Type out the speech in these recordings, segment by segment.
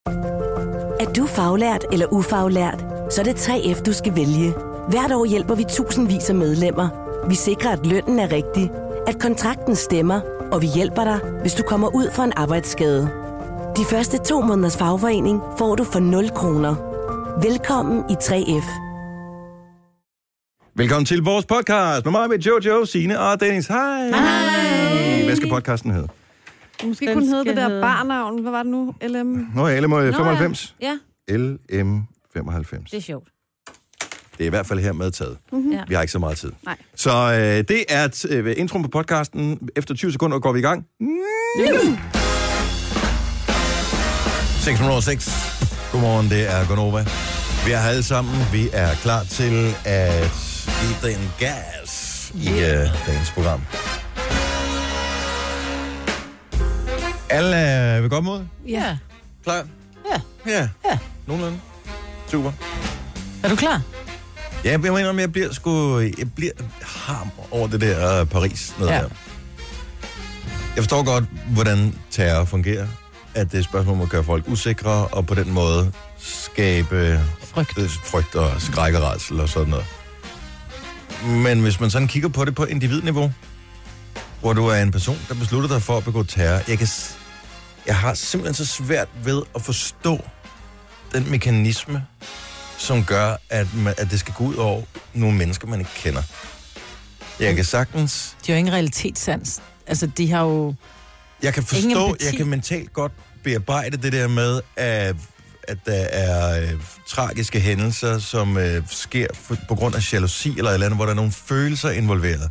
Er du faglært eller ufaglært, så er det 3F, du skal vælge. Hvert år hjælper vi tusindvis af medlemmer. Vi sikrer, at lønnen er rigtig, at kontrakten stemmer, og vi hjælper dig, hvis du kommer ud for en arbejdsskade. De første 2 måneders fagforening får du for 0 kroner. Velkommen i 3F. Velkommen til vores podcast med mig, med Jojo, Signe og Dennis. Hej. Hej. Hvad skal podcasten hedde? Måske kunne hedde det der barnavn. Hvad var det nu? LM? Nå, LM 95. Ja. LM 95. Det er sjovt. Det er i hvert fald her medtaget. Mm-hmm. Vi har ikke så meget tid. Nej. Så det er introen på podcasten. Efter 20 sekunder går vi i gang. 606. Godmorgen, det er Gonova. Vi er her alle sammen. Vi er klar til at give den gas i dagens program. Alle er ved godt mod? Ja. Klar? Ja. Ja. Nogenlunde. Super. Er du klar? Ja, jeg mener, om jeg bliver ham over det der Paris. Noget der. Jeg forstår godt, hvordan terror fungerer. At det er et spørgsmål om at gøre folk usikre, og på den måde skabe frygt og skræk og rædsel og sådan noget. Men hvis man sådan kigger på det på individniveau, hvor du er en person, der beslutter dig for at begå terror, jeg har simpelthen så svært ved at forstå den mekanisme, som gør, at det skal gå ud over nogle mennesker, man ikke kender. Jeg kan sagtens... De har jo ingen realitetssans. Altså, de har jo... Jeg kan forstå, jeg kan mentalt godt bearbejde det der med, at der er tragiske hændelser, som sker på grund af jalousi eller et eller andet, hvor der er nogle følelser involveret.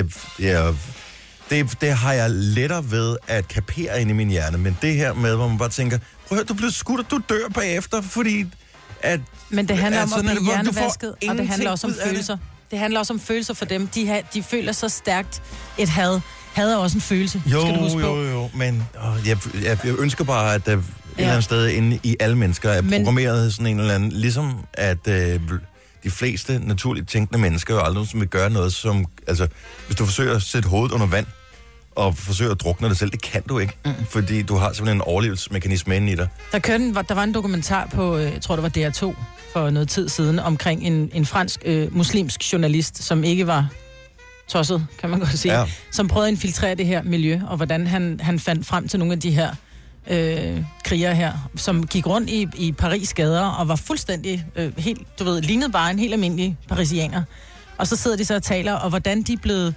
Det har jeg lettere ved at kapere ind i min hjerne, men det her med, hvor man bare tænker, prøv at høre, du bliver skudt, og du dør bagefter, fordi at... Men det handler om at blive hvor hjernevasket, og det handler også om følelser. Det handler også om følelser for dem. De føler så stærkt et had. Had er også en følelse, skal du huske på. Jo, men jeg ønsker bare, at der et eller andet sted inde i alle mennesker er programmeret sådan en eller anden, ligesom at de fleste naturligt tænkende mennesker jo aldrig som vil gøre noget som, altså hvis du forsøger at sætte hovedet under vand og forsøger at drukne dig selv, det kan du ikke, fordi du har simpelthen en overlevelsesmekanisme inde i dig. Der var en dokumentar på, jeg tror det var DR2 for noget tid siden, omkring en fransk muslimsk journalist, som ikke var tosset, kan man godt sige, som prøvede at infiltrere det her miljø, og hvordan han fandt frem til nogle af de her krigere her, som gik rundt i Paris gader og var fuldstændig helt, lignede bare en helt almindelig parisianer. Og så sidder de så og taler, og hvordan de blev...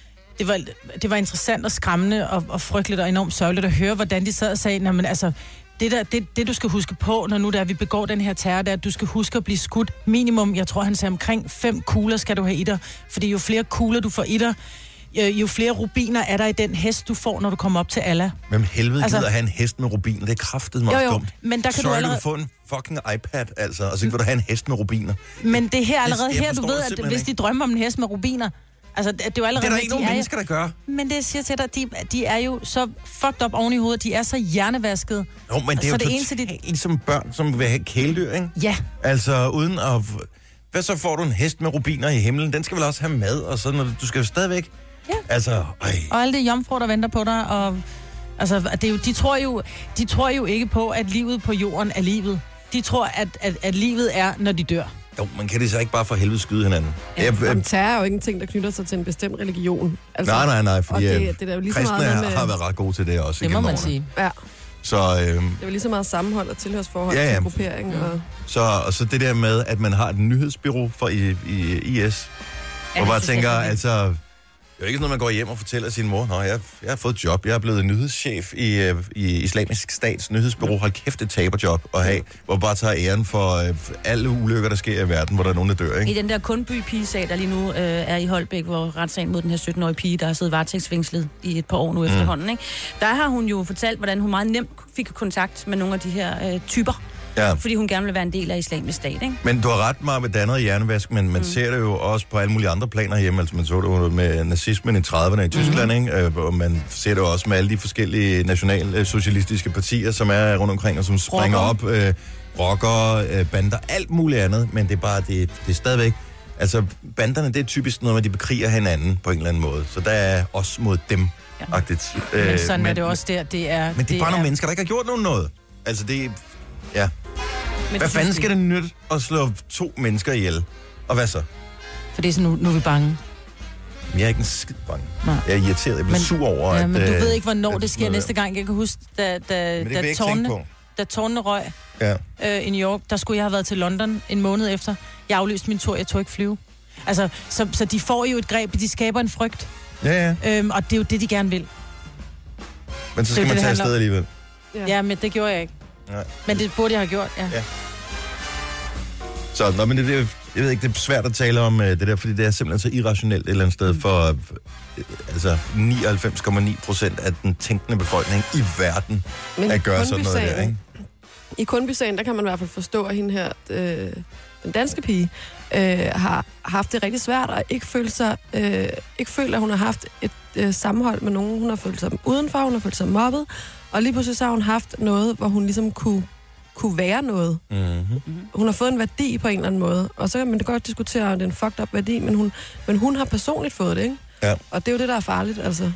Det var interessant og skræmmende og frygteligt og enormt sørgeligt at høre, hvordan de sad og sagde, men altså, det du skal huske på, når nu der vi begår den her terror, det er, at du skal huske at blive skudt minimum, jeg tror han sagde omkring 5 kugler skal du have i dig, fordi jo flere kugler du får i dig, jo flere rubiner er der i den hest, du får, når du kommer op til Allah. Hvem helvede gider have en hest med rubiner? Det er kraftedeme meget dumt. Men der kan du allerede... du få en fucking iPad, altså, og så vil du have en hest med rubiner. Men det her allerede her, du ved, at hvis de drømmer om en hest med rubiner, altså, det er jo allerede... Det er der ikke nogen mennesker, der gør. Men det siger til dig, de er jo så fucked up oven i hovedet, de er så hjernevaskede. Jo, men det er jo totalt som børn, som vil have kæledyr, ikke? Ja. Altså, uden at... Hvad så får du en hest med rubiner i himlen? Den skal vel også have mad, og sådan, og du skal jo stadigvæk... Ja. Altså, og alle de jomfruer, der venter på dig, og... Altså, det er jo, de tror jo ikke på, at livet på jorden er livet. De tror, at livet er, når de dør. Jo, man kan det så ikke bare for helvede skyde hinanden. Terror er jo ikke en ting, der knytter sig til en bestemt religion. Altså, nej, fordi det er jo lige kristne meget har været ret gode til det også. Det må man sige. Ja. Så, det er jo lige så meget sammenhold og tilhørsforhold til gruppering. Og så det der med, at man har et nyhedsbureau for IS, og bare tænker, altså... Det er jo ikke sådan, man går hjem og fortæller sin mor, jeg har fået et job, jeg er blevet nyhedschef i Islamisk Stats nyhedsbureau. Hold kæft, et taberjob at have, hvor bare tager æren for alle ulykker, der sker i verden, hvor der er nogen, der dør, ikke? I den der Kundby-pigesag, der lige nu er i Holbæk, hvor retssagen mod den her 17-årige pige, der har siddet varetægtsfængslet i et par år nu efterhånden, ikke? Der har hun jo fortalt, hvordan hun meget nemt fik kontakt med nogle af de her typer. Ja. Fordi hun gerne vil være en del af Islamisk Stat, ikke? Men du har ret meget med dannet hjernevask, men man ser det jo også på alle mulige andre planer hjemme. Altså man så det jo med nazismen i 30'erne i Tyskland, ikke? Og man ser det jo også med alle de forskellige nationalsocialistiske partier, som er rundt omkring og som springer op. Rockere, bander, alt muligt andet. Men det er bare, det er stadigvæk... Altså banderne, det er typisk noget med, at de bekriger hinanden på en eller anden måde. Så der er også mod dem. Ja. Men sådan er det også der. Men det er bare nogle mennesker, der ikke har gjort noget. Altså det Ja. Men Hvad fanden skal det nytte at slå 2 mennesker ihjel? Og hvad så? For det er sådan, nu er vi bange. Jeg er ikke en skid bange. Nej. Jeg er irriteret. Jeg bliver sur over, ja, at... men du ved ikke, hvornår at det sker næste gang. Jeg kan huske, da tårnene røg i New York, der skulle jeg have været til London en måned efter. Jeg aflyste min tur, jeg tog ikke flyve. Altså, så de får jo et greb, de skaber en frygt. Ja. Og det er jo det, de gerne vil. Men så skal man tage afsted alligevel. Ja, men det gjorde jeg ikke. Nej. Men det burde jeg have gjort, ja. Så, men det, jeg ved ikke, det er svært at tale om det der, fordi det er simpelthen så irrationelt et eller andet sted for altså 99,9% af den tænkende befolkning i verden at gøre sådan noget der, ikke? I Kundby-sagen, der kan man i hvert fald forstå, at hende her, den danske pige, har haft det rigtig svært og ikke føler, at hun har haft et sammenhold med nogen. Hun har følt sig udenfor, hun har følt sig mobbet, og lige pludselig så har hun haft noget, hvor hun ligesom kunne være noget. Mm-hmm. Hun har fået en værdi på en eller anden måde, og så kan man godt diskutere, om det er en fucked up værdi, men hun har personligt fået det, ikke? Ja. Og det er jo det, der er farligt, altså.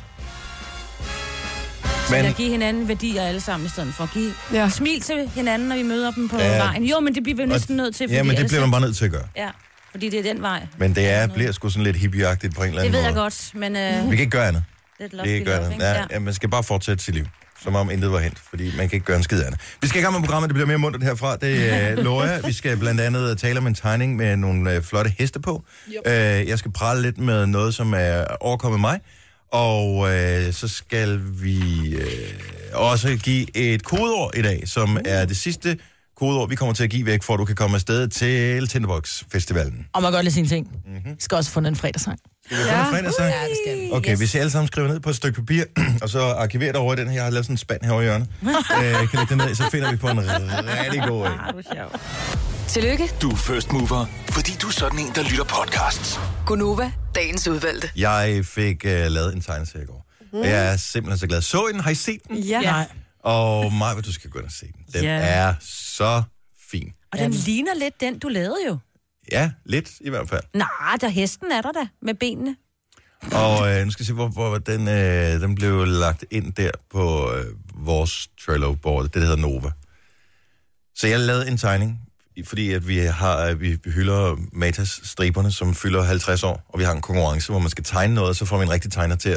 Så at give hinanden værdier alle sammen, i stedet for at give smil til hinanden, når vi møder dem på vejen. Jo, men det bliver vi næsten nødt til. Ja, men det bliver man bare nødt til at gøre. Ja, fordi det er den vej. Men det bliver sgu sådan lidt hippieagtigt på en eller anden måde. Det ved jeg godt, men... Vi kan ikke gøre andet. Det kan ikke gøre andet. Ja, man skal bare fortsætte sit liv, som om intet var hent, fordi man kan ikke gøre en skid andet. Vi skal i gang med programmet, det bliver mere muntert herfra, det lover jeg. Vi skal blandt andet tale om en tegning med nogle flotte heste på. Jeg skal prale lidt med noget, som er overkommet mig. Og så skal vi også give et kodeord i dag, som er det sidste kodeord, vi kommer til at give væk, for at du kan komme afsted til Tinderbox Festivalen. Og man kan godt lide sine ting. Vi skal også finde en fredagssang. Skal vi finde en fredagssang? Ja, det skal vi. Okay, hvis I alle sammen skriver ned på et stykke papir, og så arkiverer det over i den her. Jeg har lavet sådan en spand her over i hjørnet. Kan lægge den ned, så finder vi på en rigtig god en. Tillykke. Du er first mover, fordi du er sådan en, der lytter podcasts. Gunova, dagens udvalgte. Jeg fik lavet en tegneserie i går. Jeg er simpelthen så glad. Så I den? Har I set den? Ja. Og Maja, du skal gå ind og se den. Den er så fin. Og den ligner lidt den, du lavede jo. Ja, lidt i hvert fald. Nej, der hesten er der da, med benene. Og nu skal jeg se, hvor den blev lagt ind der på vores Trello-board. Det hedder Nova. Så jeg lavede en tegning, fordi at vi hylder Matas-striberne, som fylder 50 år, og vi har en konkurrence, hvor man skal tegne noget, og så får vi en rigtig tegner til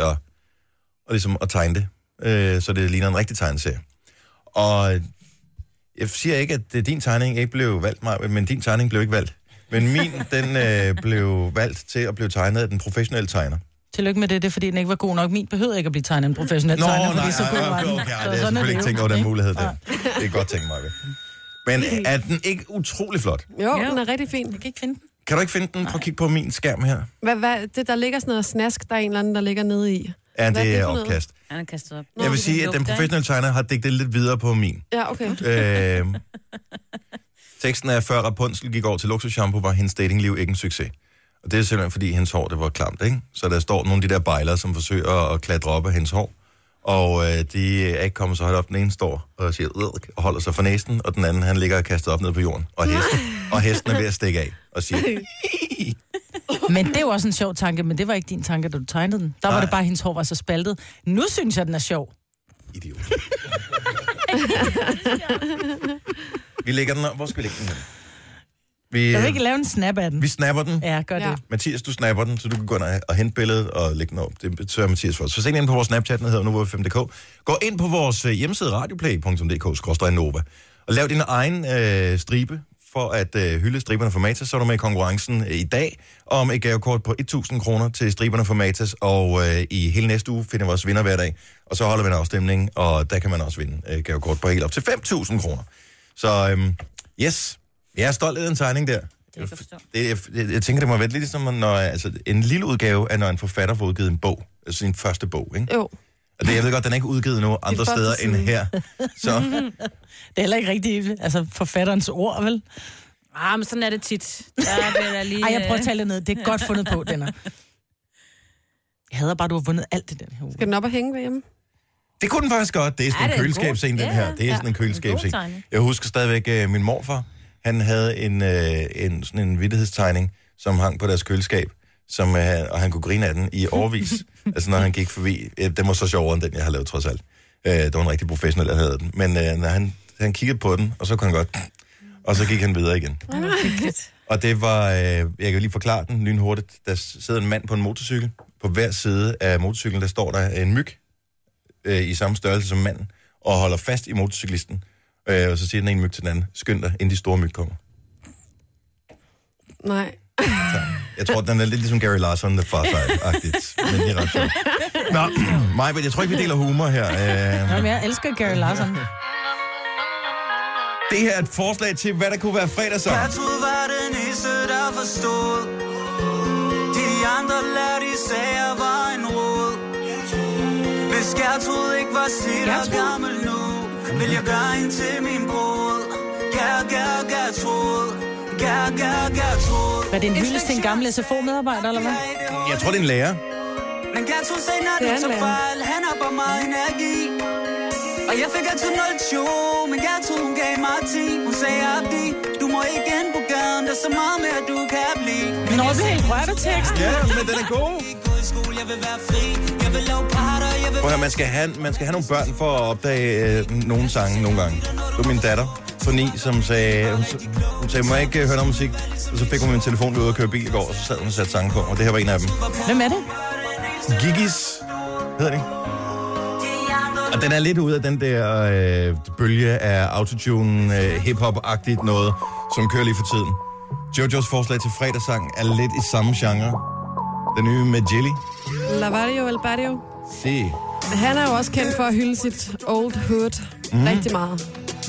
at tegne det, så det ligner en rigtig tegneserie. Og jeg siger ikke, at din tegning ikke blev valgt, Maja, men din tegning blev ikke valgt. Men min, den blev valgt til at blive tegnet af den professionelle tegner. Tillykke med det, det er fordi den ikke var god nok. Min behøvede ikke at blive tegnet en professionel tegner, fordi så god var den. Okay, det er selvfølgelig ikke tænkt over den mulighed der. Det er godt tænkt, Maja. Men er den ikke utrolig flot? Jo, den er rigtig fin. Jeg kan ikke finde den. Kan du ikke finde den? Prøv at kigge på min skærm her. Hvad, det, der ligger sådan noget snask, der er en eller anden, der ligger nede i. Ja, det er opkast. Han er kastet op. Jeg vil sige, at den professionelle tegner har digtet lidt videre på min. Ja, okay. Teksten er, før Rapunzel gik over til luksusshampoo, var hendes datingliv ikke en succes. Og det er simpelthen, fordi hendes hår, det var klamt, ikke? Så der står nogle af de der bejlere, som forsøger at klatre op af hendes hår. Og de er ikke kommet så højt op. Den ene står og siger, og holder sig for næsen, og den anden, han ligger kastet op ned på jorden. Og hesten er ved at stikke af og siger... Men det er jo også en sjov tanke, men det var ikke din tanke, da du tegnede den. Der var det bare, at hendes hår var så spaltet. Nu synes jeg, den er sjov. Idiot. Vi lægger den op. Hvor skal vi lægge den hen? Jeg vil ikke lave en snap af den. Vi snapper den. Ja, gør det. Mathias, du snapper den, så du kan gå ind og hente billedet og lægge den op. Det sørger Mathias for os. Så se ind på vores Snapchat, den hedder Nova5.dk. Gå ind på vores hjemmeside radioplay.dk/Nova og lav din egen stribe for at hylde striberne for Matas. Så er du med i konkurrencen i dag om et gavekort på 1.000 kroner til striberne for Matas, og i hele næste uge finder vi vores vinder hver dag. Og så holder vi en afstemning, og der kan man også vinde gavekort på helt op til 5.000 kroner. Så yes, jeg er stolt af den tegning der. Jeg tænker, det må være lidt ligesom, når en lille udgave er, når en forfatter får udgivet en bog, altså sin første bog, ikke? Jo. Og det, jeg ved godt, den er ikke udgivet nogen andre steder end her. Så. Det er heller ikke rigtigt, altså forfatterens ord, vel? Men sådan er det tit. Jeg prøver at tale det ned. Det er godt fundet på, den er. Jeg hader bare, du har vundet alt i den her uge. Skal den op og hænge ved hjemme? Det kunne den faktisk godt. Det er sådan en køleskabscene, den her. Det er sådan en køleskabscene. Jeg husker stadigvæk min morfar. Han havde sådan en vittighedstegning, som hang på deres køleskab, og han kunne grine af den i årevis. Altså når han gik forbi. Den var så sjovere end den, jeg har lavet trods alt. Det var en rigtig professionel, der havde den. Men når han han kiggede på den, og så kunne han godt... Og så gik han videre igen. Og det var... jeg kan lige forklare den lynhurtigt. Der sidder en mand på en motorcykel. På hver side af motorcyklen, der står der en myg i samme størrelse som manden, og holder fast i motorcyklisten. Og så siger den ene myg til den anden, skynd dig, inden de store myg kommer. Nej. Så, jeg tror, den er lidt ligesom Gary Larson, The Far Side-agtigt. Men det er ret sjovt. Nå, Maja, jeg tror ikke, vi deler humor her. Nå, jeg elsker Gary Larson. Det her er et forslag til, hvad der kunne være fredagssang. Jeg troede, var den eneste, der forstod. De andre lærte, de sagde, jeg var en rod. Hvis Gertrud ikke var slidt og gammel nu, vil jeg gøre en til min brud. Gertrud. Var det en hyldest til en gammel SFO-medarbejder, eller hvad? Jeg tror, det er en lærer. Men Gertrud sagde, når du tager fejl, han har bare meget energi. Og jeg fik altid 0-2, men Gertrud, hun gav mig 10. Hun sagde, Abdi, du må ikke ind på gaden, der er så meget mere, du kan blive. Men det er helt rørt af teksten. Ja, men den er god. Jeg vil være fri, jeg vil lave parter, jeg vil... Prøv at høre, man skal have nogle børn for at opdage nogle sange nogle gange. Det var min datter på 9, som sagde, hun sagde, må jeg ikke høre noget musik? Og så fik hun min telefon ud og køre bil i går, og så sad hun og satte sange på, og det her var en af dem. Hvem er det? Gigis, hedder det. Og den er lidt ud af den der bølge af autotune, hip-hop-agtigt noget, som kører lige for tiden. Jojos forslag til fredagssang er lidt i samme genre. Den nye med Jelly. Lavario El Barrio. Se. Han er jo også kendt for at hylde sit old hood rigtig meget.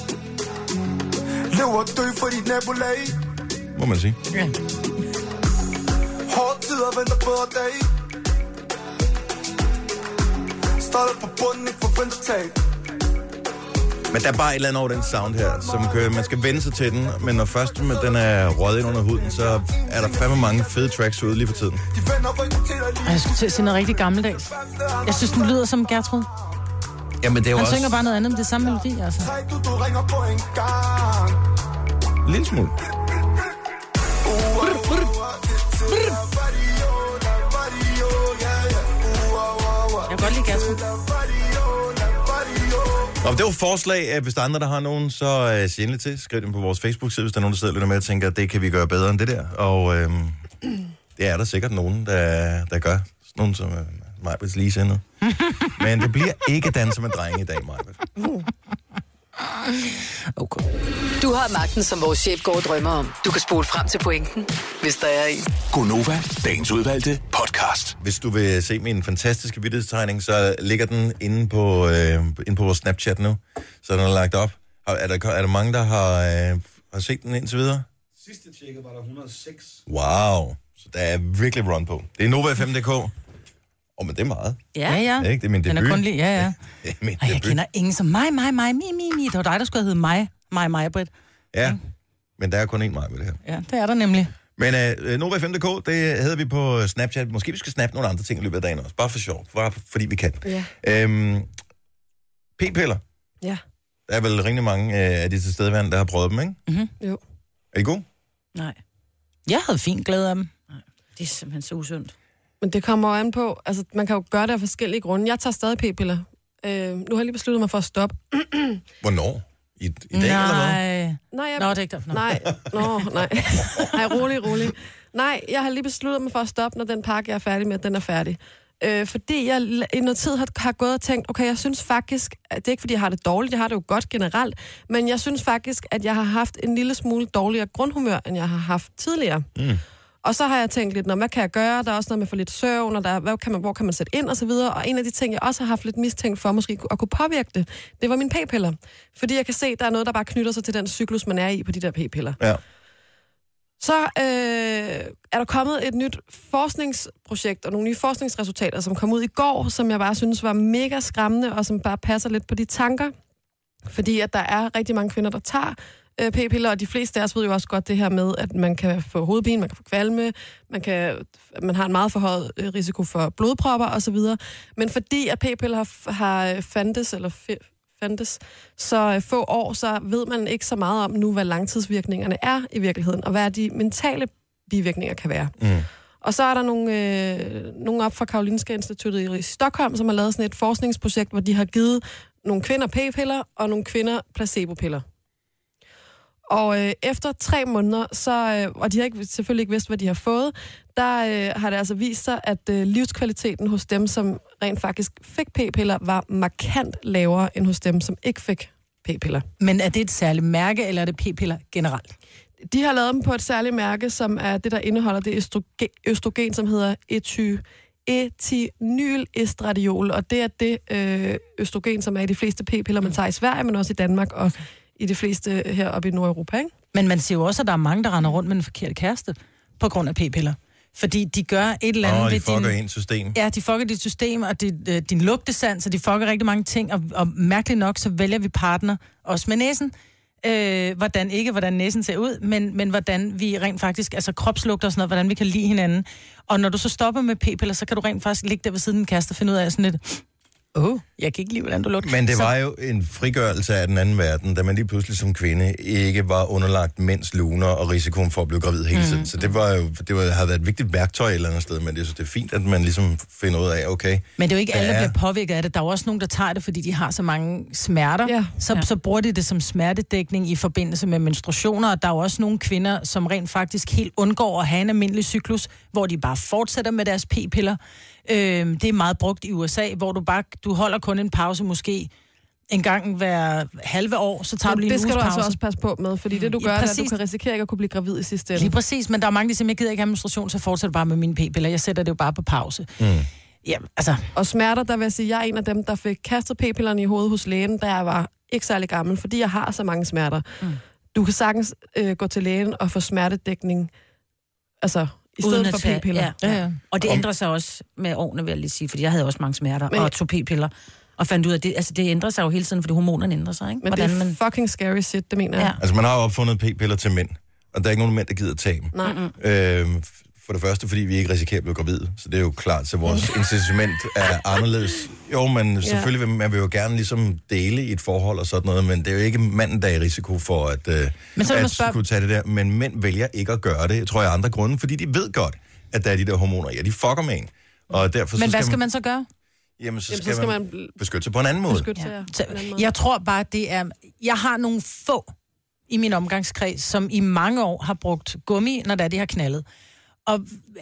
Lev og dø for dit nabolag. Må man sige. Ja. Hårde tider venter på dag. Starter på bunden, ikke forventer tab. Men der er bare et eller andet over den sound her, som kører. Man skal vende sig til den, men når først den er røget ind under huden, så er der fandme mange fede tracks ude lige for tiden. Jeg skulle til at sige noget rigtig gammeldags. Jeg synes, den lyder som Gertrud. Jamen, det er jo Han også... synger bare noget andet, men det er samme melodi, altså. En lille smule. Jeg kan godt lide Gertrud. Og det var forslag, hvis der er andre, der har nogen, så sig endelig til. Skriv dem på vores Facebook-side, hvis der er nogen, der sidder og lytter med og tænker, at det kan vi gøre bedre end det der. Og det er der sikkert nogen, der gør. Nogen som Majbets ligesindede. Men det bliver ikke danser med drenge i dag, Majbet. Okay. Du har magten, som vores chef går og drømmer om. Du kan spole frem til pointen, hvis der er en. Gonova, dagens udvalgte podcast. Hvis du vil se min fantastiske vittighedstegning, så ligger den inde på vores Snapchat nu. Så den er lagt op. Er der mange, der har set den indtil videre? Sidste tjekket var der 106. Wow. Så der er virkelig run på. Det er Nova5.dk. Men det er meget. Ja. Ikke? Det er min debut. Den er kun lige, ja. Det er min Ej, jeg debut. kender ingen som mig. Det var dig, der skulle hedde mig, Britt. Ja, men der er kun én mig med det her. Ja, det er der nemlig. Men Nova5.dk, det hedder vi på Snapchat. Måske vi skal snappe nogle andre ting i løbet af dagen også. Bare for sjov. Bare fordi vi kan. Ja. P-piller. Ja. Der er vel rimelig mange af de tilstedeværende, der har prøvet dem, ikke? Mm-hmm. Jo. Er I gode? Nej, Jeg havde fint glæde af dem. det er simpelthen så usundt. Men det kommer jo an på, altså man kan jo gøre det af forskellige grunde. Jeg tager stadig p-piller. Nu har jeg lige besluttet mig for at stoppe. Hvornår? I dag eller hvad? Nej, jeg... Nå, det er ikke derfor. Nej, nej. Nej, rolig. Nej, jeg har lige besluttet mig for at stoppe, når den pakke, jeg er færdig med, den er færdig. Fordi jeg i noget tid har gået og tænkt, okay, jeg synes faktisk, at det er ikke fordi, jeg har det dårligt, jeg har det jo godt generelt, men jeg synes faktisk, at jeg har haft en lille smule dårligere grundhumør, end jeg har haft tidligere. Mm. Og så har jeg tænkt lidt, hvad kan jeg gøre? Der er også noget med for lidt søvn, og hvor kan man sætte ind, og så videre. Og en af de ting, jeg også har haft lidt mistænkt for, måske at kunne påvirke det var mine p-piller. Fordi jeg kan se, der er noget, der bare knytter sig til den cyklus, man er i på de der p-piller. Ja. Så er der kommet et nyt forskningsprojekt og nogle nye forskningsresultater, som kom ud i går, som jeg bare synes var mega skræmmende, og som bare passer lidt på de tanker. Fordi at der er rigtig mange kvinder, der tager p-piller, og de fleste af os ved jo også godt det her med, at man kan få hovedpine, man kan få kvalme, man har en meget forhøjet risiko for blodpropper osv. Men fordi at p-piller har fandtes så få år, så ved man ikke så meget om nu, hvad langtidsvirkningerne er i virkeligheden, og hvad de mentale bivirkninger kan være. Mm. Og så er der nogle op fra Karolinska Instituttet i Stockholm, som har lavet sådan et forskningsprojekt, hvor de har givet nogle kvinder p-piller og nogle kvinder placebo-piller. Og efter 3 måneder, og de har selvfølgelig ikke vidst, hvad de har fået, der har det altså vist sig, at livskvaliteten hos dem, som rent faktisk fik p-piller, var markant lavere end hos dem, som ikke fik p-piller. Men er det et særligt mærke, eller er det p-piller generelt? De har lavet dem på et særligt mærke, som er det, der indeholder det østrogen, som hedder ethinylestradiol, og det er det østrogen, som er i de fleste p-piller, man tager i Sverige, men også i Danmark og i de fleste heroppe i Nordeuropa, ikke? Men man siger jo også, at der er mange, der render rundt med en forkert kæreste på grund af p-piller. Fordi de gør et eller andet de fucker ens system. Ja, de fucker dit system og din lugtesans, og de fucker rigtig mange ting. Og mærkeligt nok, så vælger vi partner, også med næsen. Hvordan næsen ser ud, men hvordan vi rent faktisk, altså kropslugter og sådan noget, hvordan vi kan lide hinanden. Og når du så stopper med p-piller, så kan du rent faktisk ligge der ved siden af din kæreste og finde ud af sådan lidt, jeg kan ikke lide, hvordan du lugter. Men det var jo en frigørelse af den anden verden, da man lige pludselig som kvinde ikke var underlagt mænds luner og risikoen for at blive gravid hele tiden. Så det havde været et vigtigt værktøj et eller andet sted, men det er fint, at man ligesom finder ud af, okay. Men det er jo ikke alle, der bliver påvirket af det. Der er jo også nogen, der tager det, fordi de har så mange smerter. Ja. Så bruger de det som smertedækning i forbindelse med menstruationer, og der er jo også nogle kvinder, som rent faktisk helt undgår at have en almindelig cyklus, hvor de bare fortsætter med deres p-piller. Det er meget brugt i USA, hvor du holder kun en pause måske en gang hver halve år, så tager du lige en uges pause. Det skal du altså også passe på med, fordi det du gør, er, at du kan risikere ikke at kunne blive gravid i sidste ende. Lige præcis, men der er mange, der siger, jeg gider ikke have menstruation, så fortsætter bare med mine p-piller. Jeg sætter det jo bare på pause. Ja, altså. Og smerter, der vil jeg sige, jeg er en af dem, der fik kastet p-pillerne i hovedet hos lægen, da jeg var ikke særlig gammel, fordi jeg har så mange smerter. Du kan sagtens gå til lægen og få smertedækning, altså i stedet for p-piller. Ja. Og det ændrer sig også med årene, vil jeg lige sige, fordi jeg havde også mange smerter og tog p-piller. Og fandt ud af, det ændrer sig jo hele tiden, fordi hormonerne ændrer sig, ikke? Men det er fucking scary shit, det mener jeg. Altså, man har jo opfundet p-piller til mænd, og der er ikke nogen mænd, der gider tage dem. Nej. For det første, fordi vi ikke risikerer at blive gravide, så det er jo klart, så vores incitament er anderledes. Jo, men selvfølgelig vil man vil jo gerne ligesom dele i et forhold og sådan noget, men det er jo ikke manden, der er i risiko for at kunne tage det der. Men mænd vælger ikke at gøre det, tror jeg, andre grunde, fordi de ved godt, at der er de der hormoner. Ja, de fucker med en. Og derfor, men hvad skal man så gøre? Jamen, så skal man beskytte sig på en anden måde. Jeg tror bare, det er... Jeg har nogle få i min omgangskreds, som i mange år har brugt gummi, når de har knaldet. Og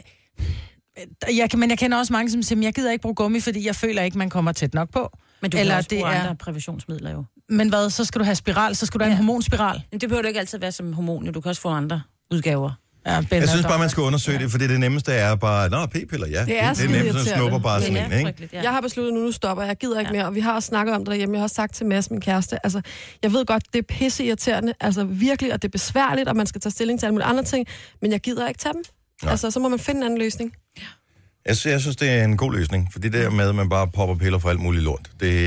jeg kender også mange, som siger, jeg gider ikke bruge gummi, fordi jeg føler ikke, man kommer tæt nok på. Men du kan også bruge andre præventionsmidler jo. Men hvad, så skal du have spiral, så skal du have en hormonspiral? Men det behøver du ikke altid være som hormon, du kan også få andre udgaver. Ja, jeg synes bare, man skal undersøge det, fordi det nemmeste er bare, p-piller, ja. Det er nemt, så snupper bare sådan en, ikke? Jeg har besluttet, nu stopper jeg gider ikke mere, og vi har også snakket om det derhjemme. Jeg har også sagt til Mads, min kæreste, altså, jeg ved godt, det er pisseirriterende, altså virkelig, og det er besværligt, og man skal tage stilling til alle mulige andre ting, men jeg gider ikke tage dem. Ja. Altså, så må man finde en anden løsning. Jeg synes, det er en god løsning, fordi det der med, at man bare popper piller for alt muligt lort, det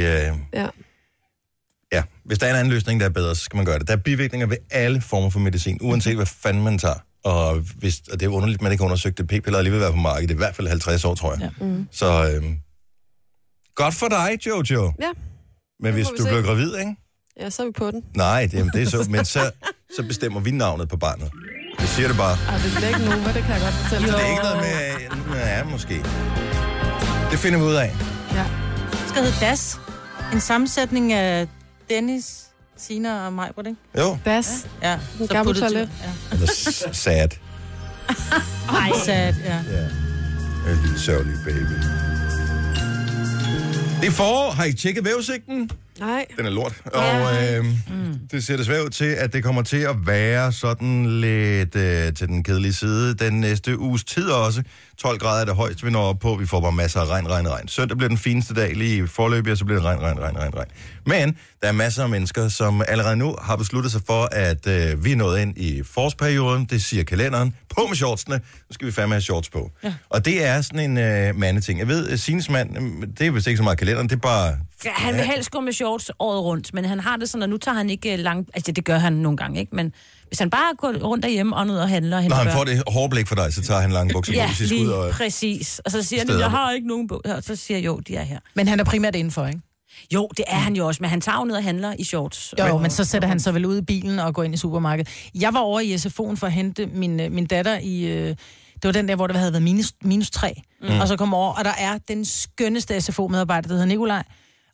ja, hvis der er en anden løsning, der er bedre, så skal man gøre det. Der er bivirkninger ved alle former for medicin, uanset hvad fanden man tager. Og det er underligt, at man ikke har undersøgt det. P-piller alligevel være på markedet. Det er i hvert fald 50 år, tror jeg. Ja. Så godt for dig, Jojo. Ja. Men hvis du bliver gravid, ikke? Ja, så er vi på den. Nej, det er så. Men så bestemmer vi navnet på barnet. Det siger det bare. Det bliver ikke Nova, det kan jeg godt fortælle. Det er ikke noget med... Ja, måske. Det finder vi ud af. Ja. Det skal hedde DAS. En sammensætning af Dennis, Sina og mig, ikke? Jo. DAS. Ja. En gammel toilet. Ja. Eller sad. Ej, sad, ja. En lille sørgelig baby. Det er forår. Har I tjekket vejrudsigten? Nej. Den er lort. Og det ser desværre ud til, at det kommer til at være sådan lidt til den kedelige side den næste uges tid også. 12 grader er det højst, vi når op på. Vi får bare masser af regn. Søndag bliver den fineste dag lige i forløbet, og så bliver det regn. Men der er masser af mennesker, som allerede nu har besluttet sig for, at vi er nået ind i forårsperioden. Det siger kalenderen. På med shortsene. Nu skal vi fandme have shorts på. Ja. Og det er sådan en mandeting. Jeg ved, Sines mand, det er vist ikke så meget kalenderen, det er bare... Ja, han vil helst gå med shorts året rundt, men han har det sådan, at nu tager han ikke langt... Altså, det gør han nogle gange, ikke? Men hvis han bare går rundt derhjemme og ned og handler... Når han får det hårdblik for dig, så tager han lange bukser på. Ja, lige præcis. Og så siger han, jeg har ikke nogen bukser. Så siger jeg, jo, de er her. Men han er primært indenfor, ikke? Jo, det er han jo også, men han tager jo ned og handler i shorts. Jo, men så sætter han sig vel ud i bilen og går ind i supermarkedet. Jeg var over i SFO'en for at hente min datter i... Det var den der, hvor det havde været minus 3. Og så kom over, og der er den skønneste SFO-medarbejder, der hedder Nikolaj.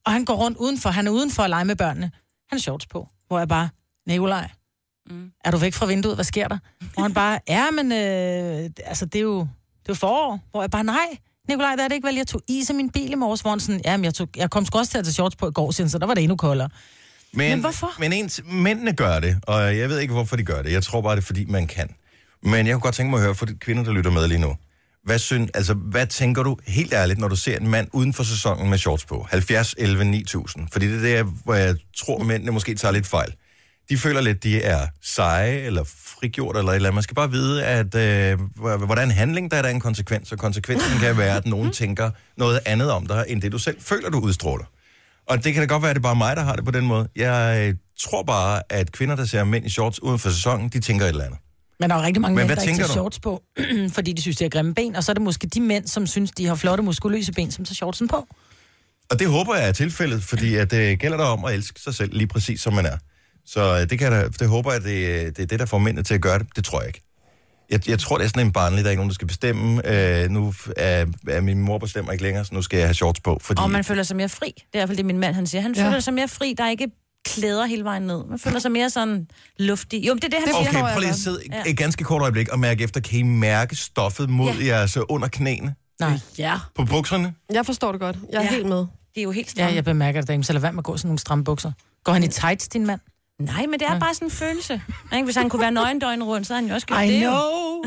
Og han går rundt udenfor. Han er udenfor at lege med børnene. Han har shorts på. Hvor jeg bare, Nikolaj, er du væk fra vinduet? Hvad sker der? Og han bare, altså det er jo forår. Hvor jeg bare, nej, Nikolaj, der er det ikke vel, jeg tog is af min bil i morges, hvor han sådan, jeg kom sgu også til at tage shorts på i går, så der var det endnu koldere. Men hvorfor? Men mændene gør det, og jeg ved ikke, hvorfor de gør det. Jeg tror bare, det er, fordi man kan. Men jeg kunne godt tænke mig at høre for de kvinder, der lytter med lige nu. Hvad tænker du helt ærligt, når du ser en mand uden for sæsonen med shorts på? 70, 11, 9000. Fordi det er der, hvor jeg tror, mændene måske tager lidt fejl. De føler lidt, de er seje eller frigjort eller et eller andet. Man skal bare vide, at hvordan handling, der er en konsekvens, og konsekvensen kan være, at nogen tænker noget andet om dig, end det du selv føler, du udstråler. Og det kan da godt være, at det er bare mig, der har det på den måde. Jeg tror bare, at kvinder, der ser mænd i shorts uden for sæsonen, de tænker et eller andet. Men der er jo rigtig mange mænd, der ikke tager shorts på, fordi de synes, de har grimme ben, og så er det måske de mænd, som synes, de har flotte, muskuløse ben, som tager shortsen på. Og det håber jeg er tilfældet, fordi at det gælder der om at elske sig selv lige præcis, som man er. Så det håber jeg, det er det, der får mændene til at gøre det. Det tror jeg ikke. Jeg tror, det er sådan en barnlig, der er ikke nogen, der skal bestemme. Nu er min mor bestemmer ikke længere, så nu skal jeg have shorts på. Fordi... Og man føler sig mere fri. Det er i hvert fald det, min mand han siger. Han føler sig mere fri. Der er ikke klæder hele vejen ned. Man føler sig mere sådan luftig. Jo, det er det, han siger. Okay, prøv lige at sidde et ganske kort øjeblik og mærke efter. Kan I mærke stoffet mod jeres under knæene? Nej. Ja. På bukserne? Jeg forstår det godt. Jeg er helt med. Det er jo helt stramt. Ja, jeg bemærker det ikke. Så lad være med at gå sådan nogle stramme bukser. Går han i tights, din mand? Nej, men det er bare sådan en følelse. Hvis han kunne være nøgendøgn rundt, så havde han jo også gjort det. I know!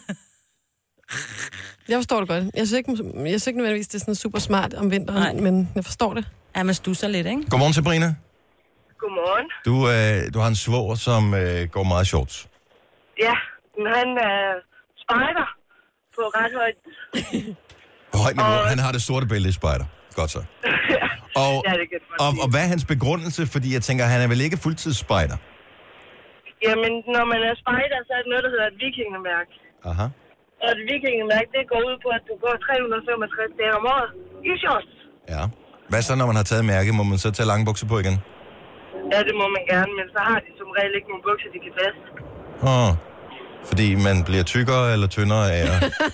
Jeg forstår det godt. Jeg synes ikke nødvendigvis, det er sådan super smart om vinteren, men jeg forstår det. Ja, man stusser lidt, ikke? Godmorgen, Sabrina. Godmorgen. Du har en svoger, som går meget shorts. Ja, men han er spejder på ret højt. På højt niveau. Han har det sorte bælte i spejder. Godt så. Og hvad er hans begrundelse? Fordi jeg tænker, han er vel ikke fuldtidsspejder? Jamen, når man er spejder, så er det noget, der hedder et vikingemærke. Aha. Og et vikingemærke, det går ud på, at du går 365 dage om året i shorts. Ja. Hvad så, når man har taget mærke? Må man så tage lange bukser på igen? Ja, det må man gerne, men så har de som regel ikke nogle bukser, de kan passe. Fordi man bliver tykkere eller tyndere af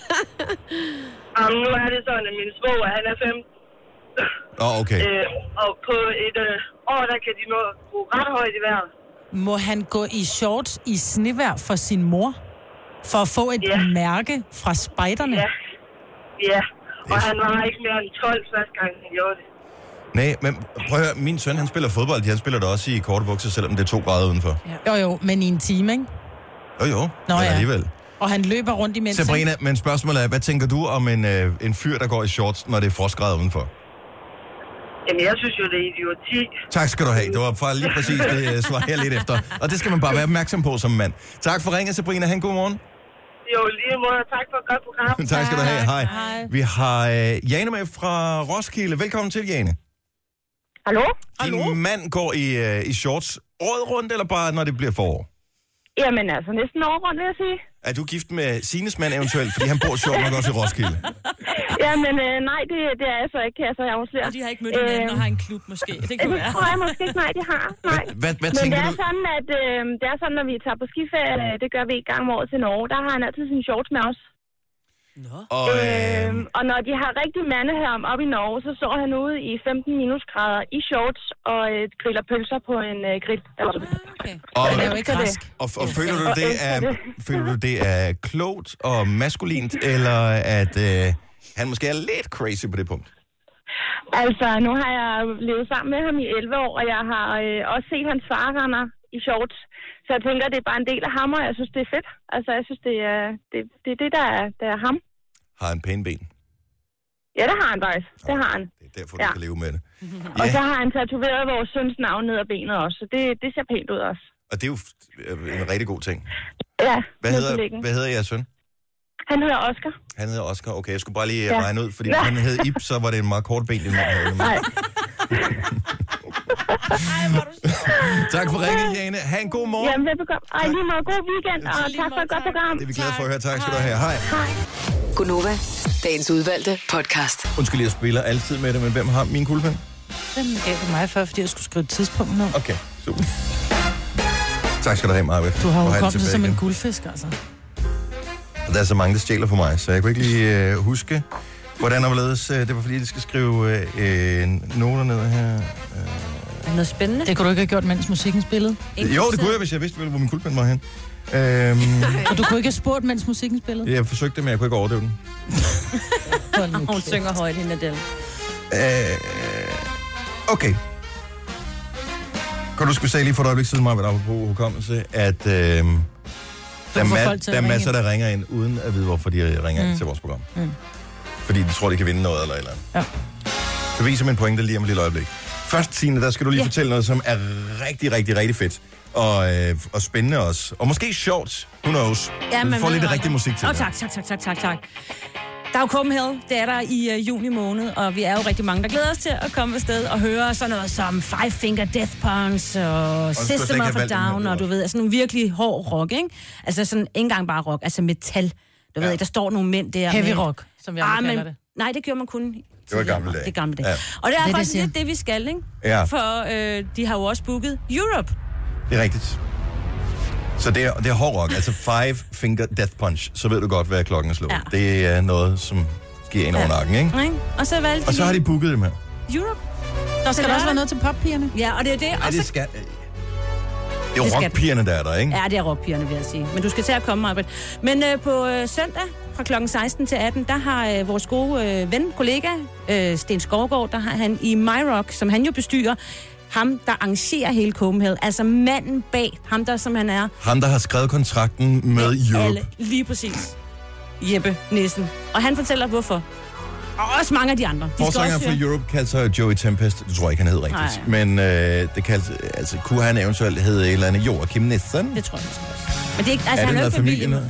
Nu er det sådan, at min svoger, han er 15. Okay. Og på et år, der kan de nå ret højt i vejret. Må han gå i shorts i snevejr for sin mor? For at få et mærke fra spejderne? Ja. Og han var ikke mere end 12 første gang, han gjorde det. Nej, men prøv at høre, min søn, han spiller fodbold. Han spiller da også i korte bukser, selvom det er 2 grader udenfor. Ja. Jo, men i en time, ikke? Jo, men alligevel. Og han løber rundt imens. Sabrina, men spørgsmålet er, hvad tænker du om en fyr, der går i shorts, når det er frostgrader udenfor? Jamen, jeg synes jo, det er idioti. Tak skal du have. Det var fra lige præcis det svar her lidt efter. Og det skal man bare være opmærksom på som mand. Tak for ringen, Sabrina. Ha' en god morgen. Jo, lige måde. Tak for et godt program. Tak skal du have. Hej. Vi har Jane med fra Roskilde. Velkommen til, Jane. Hallo? Din mand går i shorts året rundt, eller bare når det bliver forår? Jamen altså, næsten året rundt, vil jeg sige. Er du gift med Sines mand eventuelt, fordi han bor sjovt nok også i Roskilde? Jamen nej, det er jeg så ikke, kan jeg så afsløre. Og de har ikke mødt hinanden og har en klub måske. Det kan være. Det tror jeg måske ikke, nej, de har. Nej. Hvad men tænker det er du? sådan, at det er sådan, når vi tager på skiferie, det gør vi en gang om året til Norge, der har han altid sin shorts med os. Og når de har rigtig mandeherm op i Norge, så står han ude i 15 minusgrader i shorts og griller pølser på en grill. Okay. Og, det er jo ikke rask. Og føler du det er klogt og maskulint, eller at han måske er lidt crazy på det punkt? Altså, nu har jeg levet sammen med ham i 11 år, og jeg har også set hans far render i shorts. Så jeg tænker, det er bare en del af ham, og jeg synes, det er fedt. Altså, jeg synes, det er det, der er ham. Har han pæne ben? Ja, det har han faktisk. Det har han. Det er derfor, du kan leve med det. Og så har han tatoveret vores søns navn ned ad benet også, så det ser pænt ud også. Og det er jo en rigtig god ting. Ja, hvad hedder jeres søn? Han hedder Oscar. Han hedder Oscar. Okay, jeg skulle bare lige regne ud, fordi hvis han hed Ib, så var det en meget kort ben, din mand havde. Nej. Tak for ringen, Jane. Ha' en god morgen. Jamen, velbekomme. Ej, lige meget god weekend, og tak for et godt program. Det er vi glade for at høre. Tak skal du have. Hej. Gunova, dagens udvalgte podcast. Undskyld, jeg spiller altid med det, men hvem har min kuglepen? Den gav du mig før, fordi jeg skulle skrive et tidspunkt nu. Okay, super. Tak skal du have, Marvitt. Du har jo kommet som en guldfisk, altså. Og der er så mange, der stjæler for mig, så jeg kunne ikke lige huske Hvordan overledes? Det var fordi, de skal skrive noter ned her. Noget spændende. Det kunne du ikke have gjort, mens musikken spillede? Jo, det kunne jeg, hvis jeg vidste, hvor min guldpind var hen. Og du kunne ikke have spurgt, mens musikken spillede? Jeg forsøgte det, men jeg kunne ikke overdøve den. Hun synger højt, hende Adele. Okay. Kan du huske, vi sagde lige for et øjeblik siden, Maja, apropos hukommelse, at der er masser, der ringer ind, uden at vide, hvorfor de ringer ind til vores program. Fordi de tror, de kan vinde noget eller et eller andet. Ja. Det viser min pointe lige om et lille øjeblik. Først, Signe, der skal du lige fortælle noget, som er rigtig, rigtig, rigtig fedt. Og spændende også. Og måske sjovt. Who knows? Ja, vi får lidt rigtig musik til. Tak. Der er jo Copenhagen, det er der i juni måned, og vi er jo rigtig mange, der glæder os til at komme afsted og høre sådan noget som Five Finger Death Punch og System of a Down, og du ved, altså nogle virkelig hård rock, ikke? Altså sådan, ikke engang bare rock, altså metal. Du ved, der står nogle mænd der. Heavy rock, som vi aldrig kalder det. Nej, det gjorde man kun. Det var gamle dage. Det gamle dage. Ja. Og det er faktisk lidt det, vi skal, ikke? Ja. For de har jo også booket Europe. Det er rigtigt. Så det er hård rock, altså Five Finger Death Punch, så ved du godt, hvad klokken er slået. Ja. Det er noget, som giver en over nakken, ikke? Og så valgte og så har de booket dem her. Europe. Der skal også være noget til poppigerne. Ja, og det er det. Nej, det skal... Det er rockpigerne, der er der, ikke? Ja, det er rockpigerne, vil jeg sige. Men du skal til at komme, Marbet. Men på søndag fra kl. 16 til 18, der har vores gode ven, kollega, Sten Skovgaard, der har han i MyRock, som han jo bestyrer, ham, der arrangerer hele Copenhagen. Altså manden bag ham, der som han er. Ham, der har skrevet kontrakten med Europe. Alle, lige præcis. Jeppe Nissen. Og han fortæller, hvorfor. Og også mange af de andre. Forsangeren for Europe kaldte sig Joey Tempest. Det tror jeg ikke, han hed rigtigt. Nej. Men det kaldte, altså, kunne han eventuelt hedde et eller andet Joachim Nissen? Det tror jeg også. Men det er ikke, altså, er han det er noget familie? Nej,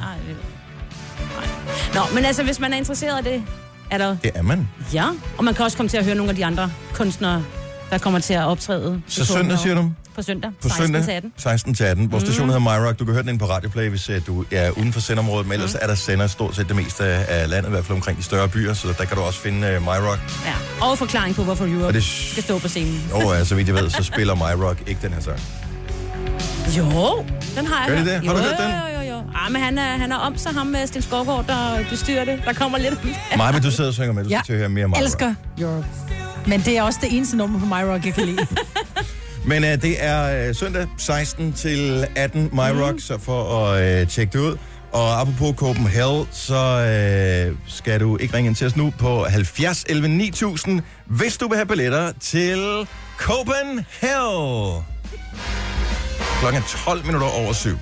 Nå, men altså, hvis man er interesseret i det, er der... Det er man. Ja, og man kan også komme til at høre nogle af de andre kunstnere, der kommer til at optræde. Så søndag, siger du? På søndag, på 16 til 18. Vores station hedder MyRock. Du kan høre den på Radioplay, hvis du er uden for sendområdet, men ellers er der sender stort set det meste af landet, i hvert fald omkring de større byer, så der kan du også finde MyRock. Ja, og forklaring på, hvorfor Europe skal stå på scenen. Så vidt jeg ved, så spiller MyRock ikke den her sang. Jo, den har jeg hørt. Gør det? Har du hørt den? Jo. Men han er om sig, ham med Sten Skovgaard, der bestyrer det. Der kommer lidt... Maja, du sidder og synger med, du skal til at høre mere MyRock. Elsker Europe. Men det er også det eneste nummer på MyRock, jeg kan lide. Men det er søndag 16 til 18 MyRock, så for at tjekke det ud. Og apropos Copenhagen, så skal du ikke ringe ind til os nu på 70 11 9000, hvis du vil have billetter til Copenhagen. Klokken 12 minutter over 7.